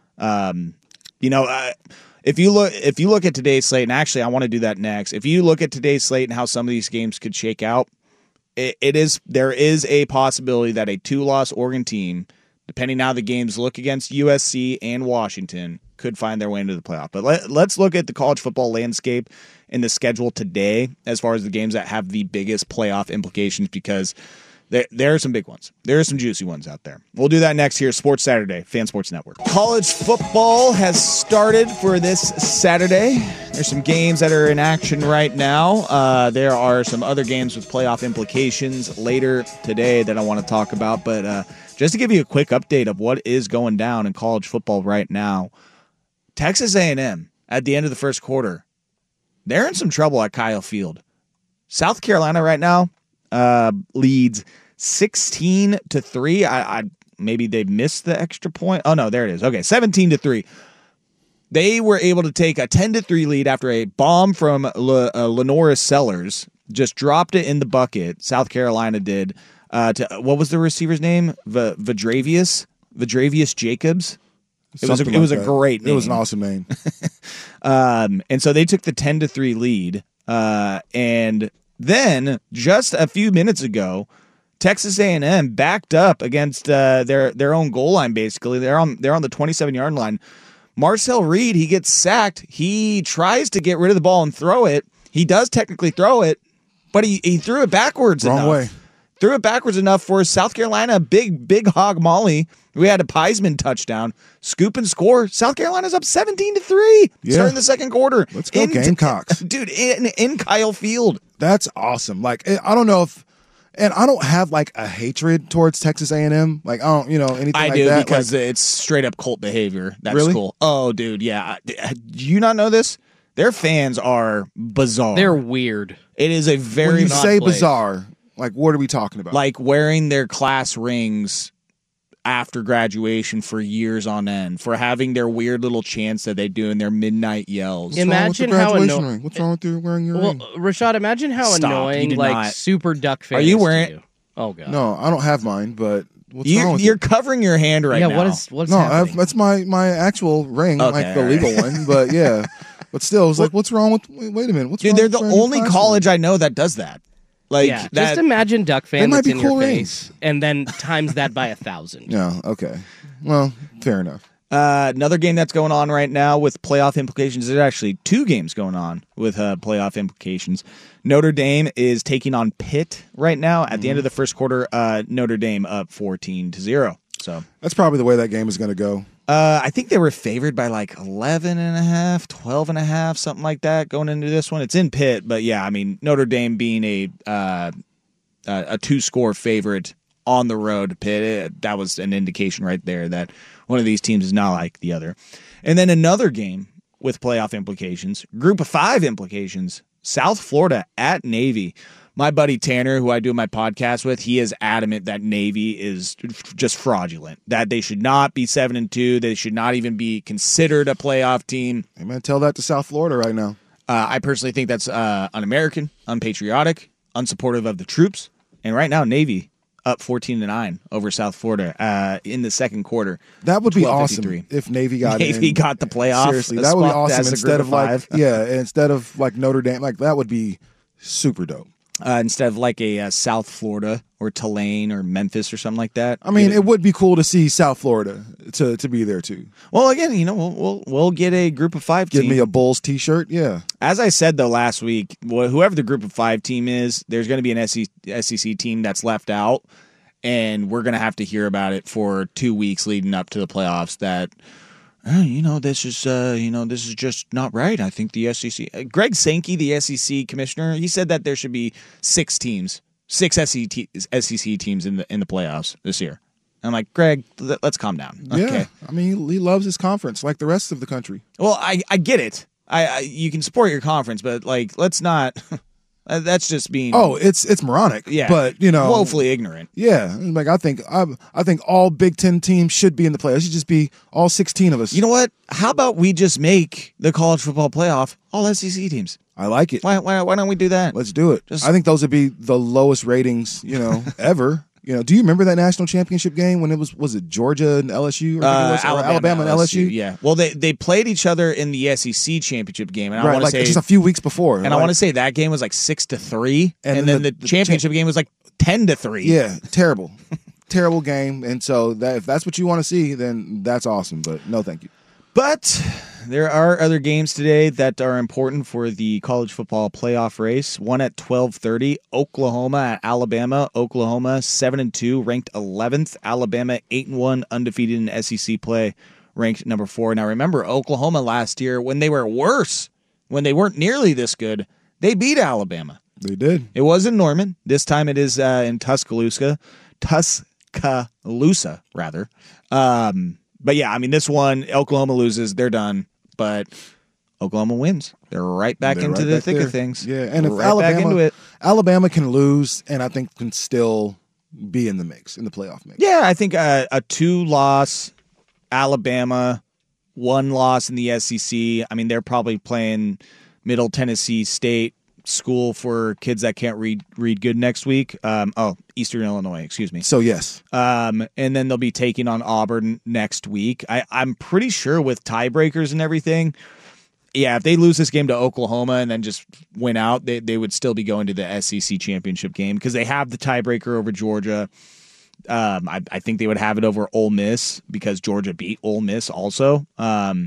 Um, you know, uh, if you look if you look at today's slate, and actually I want to do that next. If you look at today's slate and how some of these games could shake out, it, it is there is a possibility that a two-loss Oregon team, depending on how the games look against U S C and Washington, could find their way into the playoff. But let, let's look at the college football landscape in the schedule today as far as the games that have the biggest playoff implications, because there, there are some big ones. There are some juicy ones out there. We'll do that next here, Sports Saturday, Fan Sports Network. College football has started for this Saturday. There's some games that are in action right now. Uh, there are some other games with playoff implications later today that I want to talk about. But uh, just to give you a quick update of what is going down in college football right now, Texas A and M at the end of the first quarter, they're in some trouble at Kyle Field. South Carolina right now uh, leads sixteen to three. I, I maybe they missed the extra point. Oh no, there it is. Okay, seventeen to three. They were able to take a ten to three lead after a bomb from Le, uh, Lenora Sellers just dropped it in the bucket. South Carolina did. Uh, to what was the receiver's name? V- Vidravius Vidravius Jacobs. It was a, Something it was like a that. great name. It was an awesome name. um, and so they took the ten to three lead. Uh, and then just a few minutes ago, Texas A and M backed up against uh, their their own goal line. Basically, they're on they're on the twenty-seven yard line. Marcel Reed, he gets sacked. He tries to get rid of the ball and throw it. He does technically throw it, but he, he threw it backwards. Wrong enough. way. Threw it backwards enough for South Carolina. Big, big hog molly. We had a Piesman touchdown. Scoop and score. South Carolina's up seventeen to three. Yeah. Starting the second quarter. Let's go, in, Gamecocks. Dude, in, in Kyle Field. That's awesome. Like, I don't know if, and I don't have like a hatred towards Texas A and M. Like, I don't, you know, anything I like do that. because like, it's straight up cult behavior. That's Really? cool. Oh, dude, yeah. Do you not know this? Their fans are bizarre. They're weird. It is a very when you not say place. bizarre, like, what are we talking about? Like wearing their class rings after graduation for years on end, for having their weird little chants that they do in their midnight yells. What's wrong with Imagine your how graduation anno- ring? What's wrong with your wearing your Well, ring? Rashad, imagine how Stop. You annoying did like not. Super Duck fan Are you is to wearing- you. Oh god. No, I don't have mine, but what's You, wrong with you're it? covering your hand right yeah. now. What is what's No, happening? I've, that's my, my actual ring, Okay, like the all right. legal one. But yeah, but still, it's like, what's wrong with? Wait, wait a minute, what's Dude, wrong they're with the wearing your only class college ring? I know that does that. Like yeah, that. just imagine Duck fan might that's be in cool your rings. face, and then times that by a thousand. Yeah. Okay. Well, fair enough. Uh, another game that's going on right now with playoff implications. There's actually two games going on with uh, playoff implications. Notre Dame is taking on Pitt right now. At mm-hmm. the end of the first quarter, uh, Notre Dame up fourteen to zero. So that's probably the way that game is going to go. Uh, I think they were favored by like eleven and a half, twelve and a half, something like that going into this one. It's in Pitt, but yeah, I mean, Notre Dame being a uh, a two-score favorite on the road to Pitt, it, that was an indication right there that one of these teams is not like the other. And then another game with playoff implications, group of five implications, South Florida at Navy. My buddy Tanner, who I do my podcast with, he is adamant that Navy is just fraudulent, that they should not be seven and two, they should not even be considered a playoff team. I'm going to tell that to South Florida right now. Uh, I personally think that's uh, un-American, unpatriotic, unsupportive of the troops. And right now, Navy up fourteen to nine over South Florida uh, in the second quarter. That would be awesome if Navy got Navy in. got the playoff. Seriously, that would be awesome instead of like yeah, instead of like Notre Dame. Like that would be super dope. Uh, instead of like a uh, South Florida or Tulane or Memphis or something like that. I mean, it, it would be cool to see South Florida to, to be there too. Well, again, you know, we'll we'll, we'll get a group of five. Give team. me a Bulls T-shirt, yeah. As I said though last week, whoever the group of five team is, there's going to be an S E C team that's left out, and we're going to have to hear about it for two weeks leading up to the playoffs. That. Oh, you know, this is uh, you know, this is just not right. I think the S E C, uh, Greg Sankey, the S E C commissioner, he said that there should be six teams, six S E C teams in the in the playoffs this year. I'm like, Greg, let's calm down. Okay. Yeah, I mean, he loves his conference like the rest of the country. Well, I, I get it. I, I you can support your conference, but like, let's not. That's just being oh, it's it's moronic. Yeah, but you know, woefully ignorant. Yeah, like I think I I think all Big Ten teams should be in the playoffs. It should just be all sixteen of us. You know what? How about we just make the college football playoff all S E C teams? I like it. Why why why don't we do that? Let's do it. Just, I think those would be the lowest ratings, you know, ever. You know, do you remember that national championship game when it was was it Georgia and L S U or, uh, was, or Alabama, Alabama and L S U? Yeah. Well, they they played each other in the S E C championship game, and I right, want like to say just a few weeks before. And like, I want to say that game was like six to three, and, and then, then the, the championship cha- game was like ten to three. Yeah, terrible, terrible game. And so that if that's what you want to see, then that's awesome. But no, thank you. But there are other games today that are important for the college football playoff race. One at twelve thirty, Oklahoma at Alabama. Oklahoma seven and two, ranked eleventh. Alabama eight and one, undefeated in S E C play, ranked number four. Now remember, Oklahoma last year, when they were worse, when they weren't nearly this good, they beat Alabama. They did. It was in Norman. This time it is uh, in Tuscaloosa. Tuscaloosa, rather. Um... But yeah, I mean, this one, Oklahoma loses, they're done. But Oklahoma wins. They're right back they're into right the back thick there. of things. Yeah, and they're if right Alabama, back into it. Alabama can lose, and I think can still be in the mix, in the playoff mix. Yeah, I think uh, a two-loss Alabama, one loss in the S E C. I mean, they're probably playing Middle Tennessee State school for kids that can't read read good next week. Um, oh, Eastern Illinois, excuse me. So yes. Um, and then they'll be taking on Auburn next week. I, I'm pretty sure with tiebreakers and everything, yeah, if they lose this game to Oklahoma and then just win out, they, they would still be going to the S E C championship game because they have the tiebreaker over Georgia. Um, I, I think they would have it over Ole Miss because Georgia beat Ole Miss also. Um,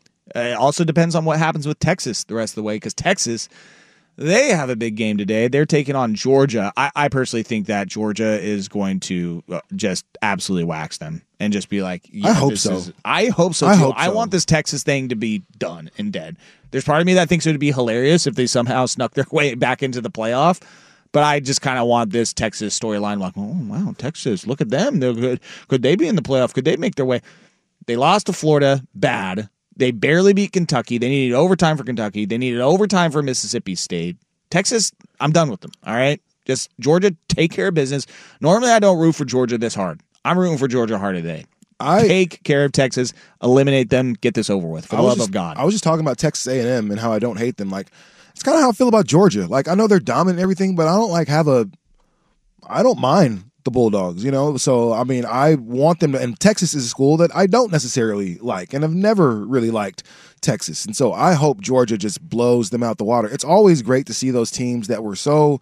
it also depends on what happens with Texas the rest of the way because Texas – they have a big game today. They're taking on Georgia. I, I personally think that Georgia is going to just absolutely wax them and just be like, yeah, I hope this so. Is, I hope so, too. I, hope I so. want this Texas thing to be done and dead. There's part of me that thinks it would be hilarious if they somehow snuck their way back into the playoff. But I just kind of want this Texas storyline like, oh, wow, Texas, look at them. They're good. Could they be in the playoff? Could they make their way? They lost to Florida bad. They barely beat Kentucky. They needed overtime for Kentucky. They needed overtime for Mississippi State. Texas, I'm done with them, all right? Just Georgia, take care of business. Normally, I don't root for Georgia this hard. I'm rooting for Georgia hard today. I, take care of Texas, eliminate them, get this over with, for the love just, of God. I was just talking about Texas A and M and how I don't hate them. Like, it's kind of how I feel about Georgia. Like, I know they're dominant and everything, but I don't, like, have a – I don't mind the Bulldogs, you know? So, I mean, I want them to – and Texas is a school that I don't necessarily like and have never really liked Texas. And so I hope Georgia just blows them out the water. It's always great to see those teams that were so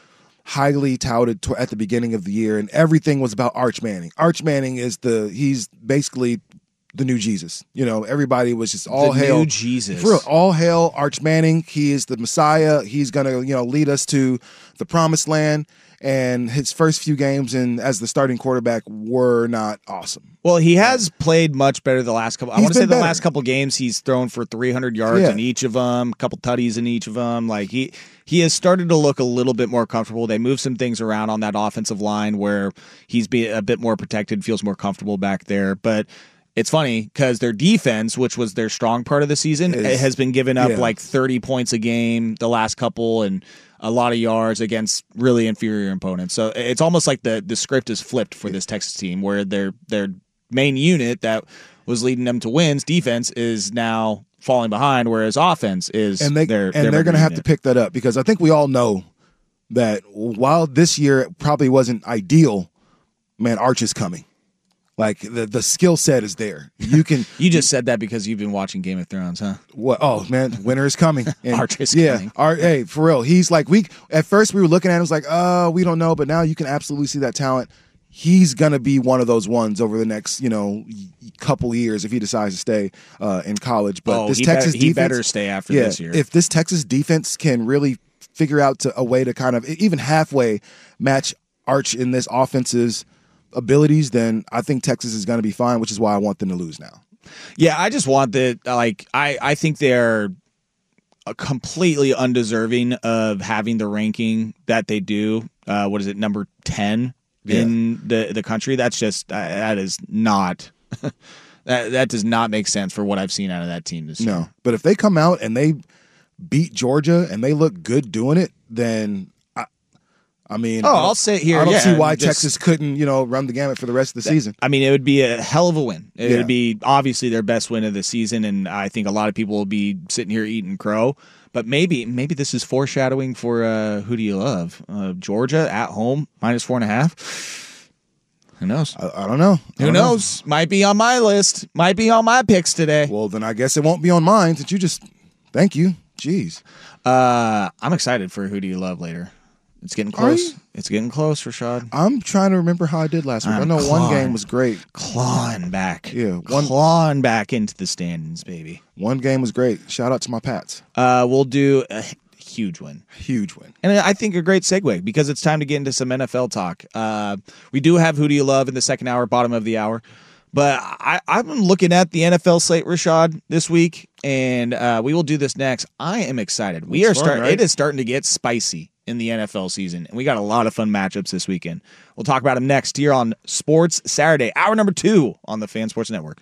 highly touted to, at the beginning of the year, and everything was about Arch Manning. Arch Manning is the – he's basically the new Jesus. You know, everybody was just all The hail new Jesus. For real, all hail Arch Manning. He is the Messiah. He's gonna, you know, lead us to the promised land. And his first few games in as the starting quarterback were not awesome. Well, he has played much better the last couple. I He's want to say been the better. last couple games he's thrown for three hundred yards Yeah. in each of them, a couple tutties in each of them. Like he he has started to look a little bit more comfortable. They moved some things around on that offensive line where he's be a bit more protected, feels more comfortable back there. But it's funny because their defense, which was their strong part of the season, Is- has been giving up yeah. like thirty points a game the last couple and a lot of yards against really inferior opponents. So it's almost like the, the script is flipped for this Texas team where their their main unit that was leading them to wins, defense, is now falling behind, whereas offense is and they their, and their they're better going to have to unit. pick that up because I think we all know that while this year it probably wasn't ideal, man, Arch is coming. Like the the skill set is there. You can. You just said that because you've been watching Game of Thrones, huh? What? Oh man, winter is coming. And, Arch is yeah, coming. Ar- hey, for real. He's like we. At first we were looking at him, it was like, oh, we don't know, but now you can absolutely see that talent. He's gonna be one of those ones over the next, you know, y- couple years if he decides to stay uh, in college. But Oh, this he Texas bet- he defense, better stay after yeah, this year. If this Texas defense can really figure out to, a way to kind of even halfway match Arch in this offense's abilities, then I think Texas is going to be fine, which is why I want them to lose now. Yeah, I just want that. Like, I, I think they're uh, completely undeserving of having the ranking that they do. Uh, what is it, number ten Yeah. in the the country? That's just uh, that is not that that does not make sense for what I've seen out of that team this year. No, but if they come out and they beat Georgia and they look good doing it, then I, I mean, Oh, I don't- I'll say it here, I don't yeah, see why just- Texas couldn't, you know, run the gamut for the rest of the season. I mean, it would be a hell of a win. It Yeah. would be obviously their best win of the season, and I think a lot of people will be sitting here eating crow. But maybe, maybe this is foreshadowing for uh, who do you love? Uh, Georgia at home, minus four and a half. Who knows? I, I don't know. I Who don't know. knows? Might be on my list. Might be on my picks today. Well, then I guess it won't be on mine. Since you just, thank you. Jeez. Uh, I'm excited for who do you love later. It's getting Are close. you? It's getting close, Rashad. I'm trying to remember how I did last week. I'm I know one clawing. game was great. Clawing back. Yeah, one Clawing back into the standings, baby. one game was great. Shout out to my Pats. Uh, we'll do a huge win. Huge win. And I think a great segue because it's time to get into some N F L talk. Uh, we do have Who Do You Love in the second hour, bottom of the hour. But I, I've been looking at the N F L slate, Rashad, this week, and uh, we will do this next. I am excited. We It's are fun, starting. right? It is starting to get spicy in the N F L season, and we got a lot of fun matchups this weekend. We'll talk about them next here on Sports Saturday, hour number two on the Fan Sports Network.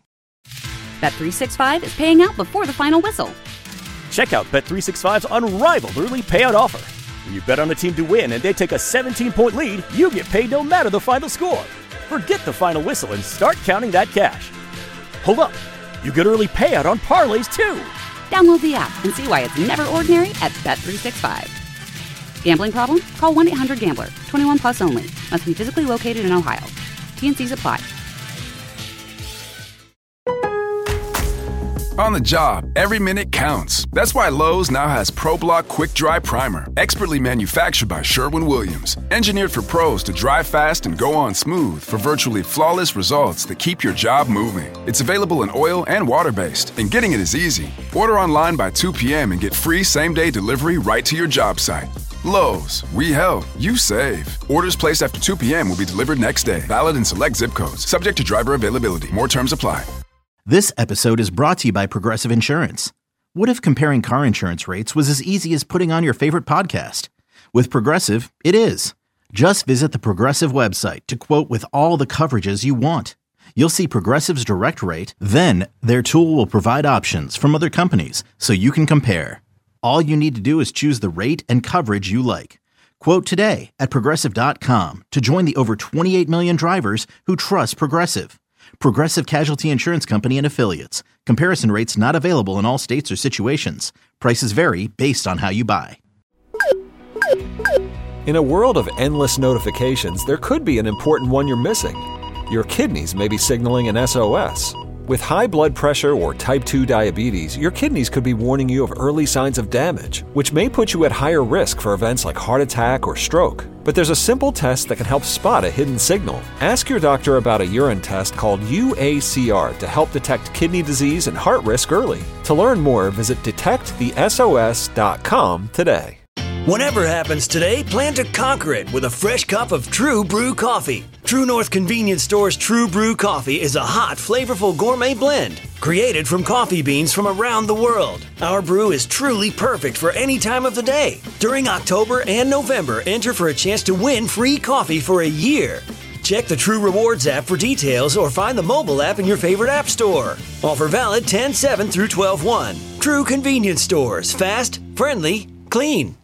Bet three sixty-five is paying out before the final whistle. Check out Bet three sixty-five's unrivaled early payout offer. When you bet on a team to win and they take a seventeen-point lead, you get paid no matter the final score. Forget the final whistle and start counting that cash. Hold up. You get early payout on parlays, too. Download the app and see why it's never ordinary at Bet three sixty-five. Gambling problem? Call one eight hundred gambler. twenty-one plus only. Must be physically located in Ohio. T N Cs apply. On the job, every minute counts. That's why Lowe's now has ProBlock Quick Dry Primer, expertly manufactured by Sherwin-Williams. Engineered for pros to dry fast and go on smooth for virtually flawless results that keep your job moving. It's available in oil and water-based, and getting it is easy. Order online by two p.m. and get free same-day delivery right to your job site. Lowe's, we help, you save. Orders placed after two p.m. will be delivered next day. Valid in select zip codes. Subject to driver availability. More terms apply. This episode is brought to you by Progressive Insurance. What if comparing car insurance rates was as easy as putting on your favorite podcast? With Progressive, it is. Just visit the Progressive website to quote with all the coverages you want. You'll see Progressive's direct rate, then their tool will provide options from other companies so you can compare. All you need to do is choose the rate and coverage you like. Quote today at Progressive dot com to join the over twenty-eight million drivers who trust Progressive. Progressive Casualty Insurance Company and Affiliates. Comparison rates not available in all states or situations. Prices vary based on how you buy. In a world of endless notifications, there could be an important one you're missing. Your kidneys may be signaling an S O S. With high blood pressure or type two diabetes, your kidneys could be warning you of early signs of damage, which may put you at higher risk for events like heart attack or stroke. But there's a simple test that can help spot a hidden signal. Ask your doctor about a urine test called U A C R to help detect kidney disease and heart risk early. To learn more, visit detect the S O S dot com today. Whatever happens today, plan to conquer it with a fresh cup of True Brew coffee. True North Convenience Store's True Brew coffee is a hot, flavorful gourmet blend created from coffee beans from around the world. Our brew is truly perfect for any time of the day. During October and November, enter for a chance to win free coffee for a year. Check the True Rewards app for details or find the mobile app in your favorite app store. Offer valid ten seven through twelve one. True Convenience Stores. Fast, friendly, clean.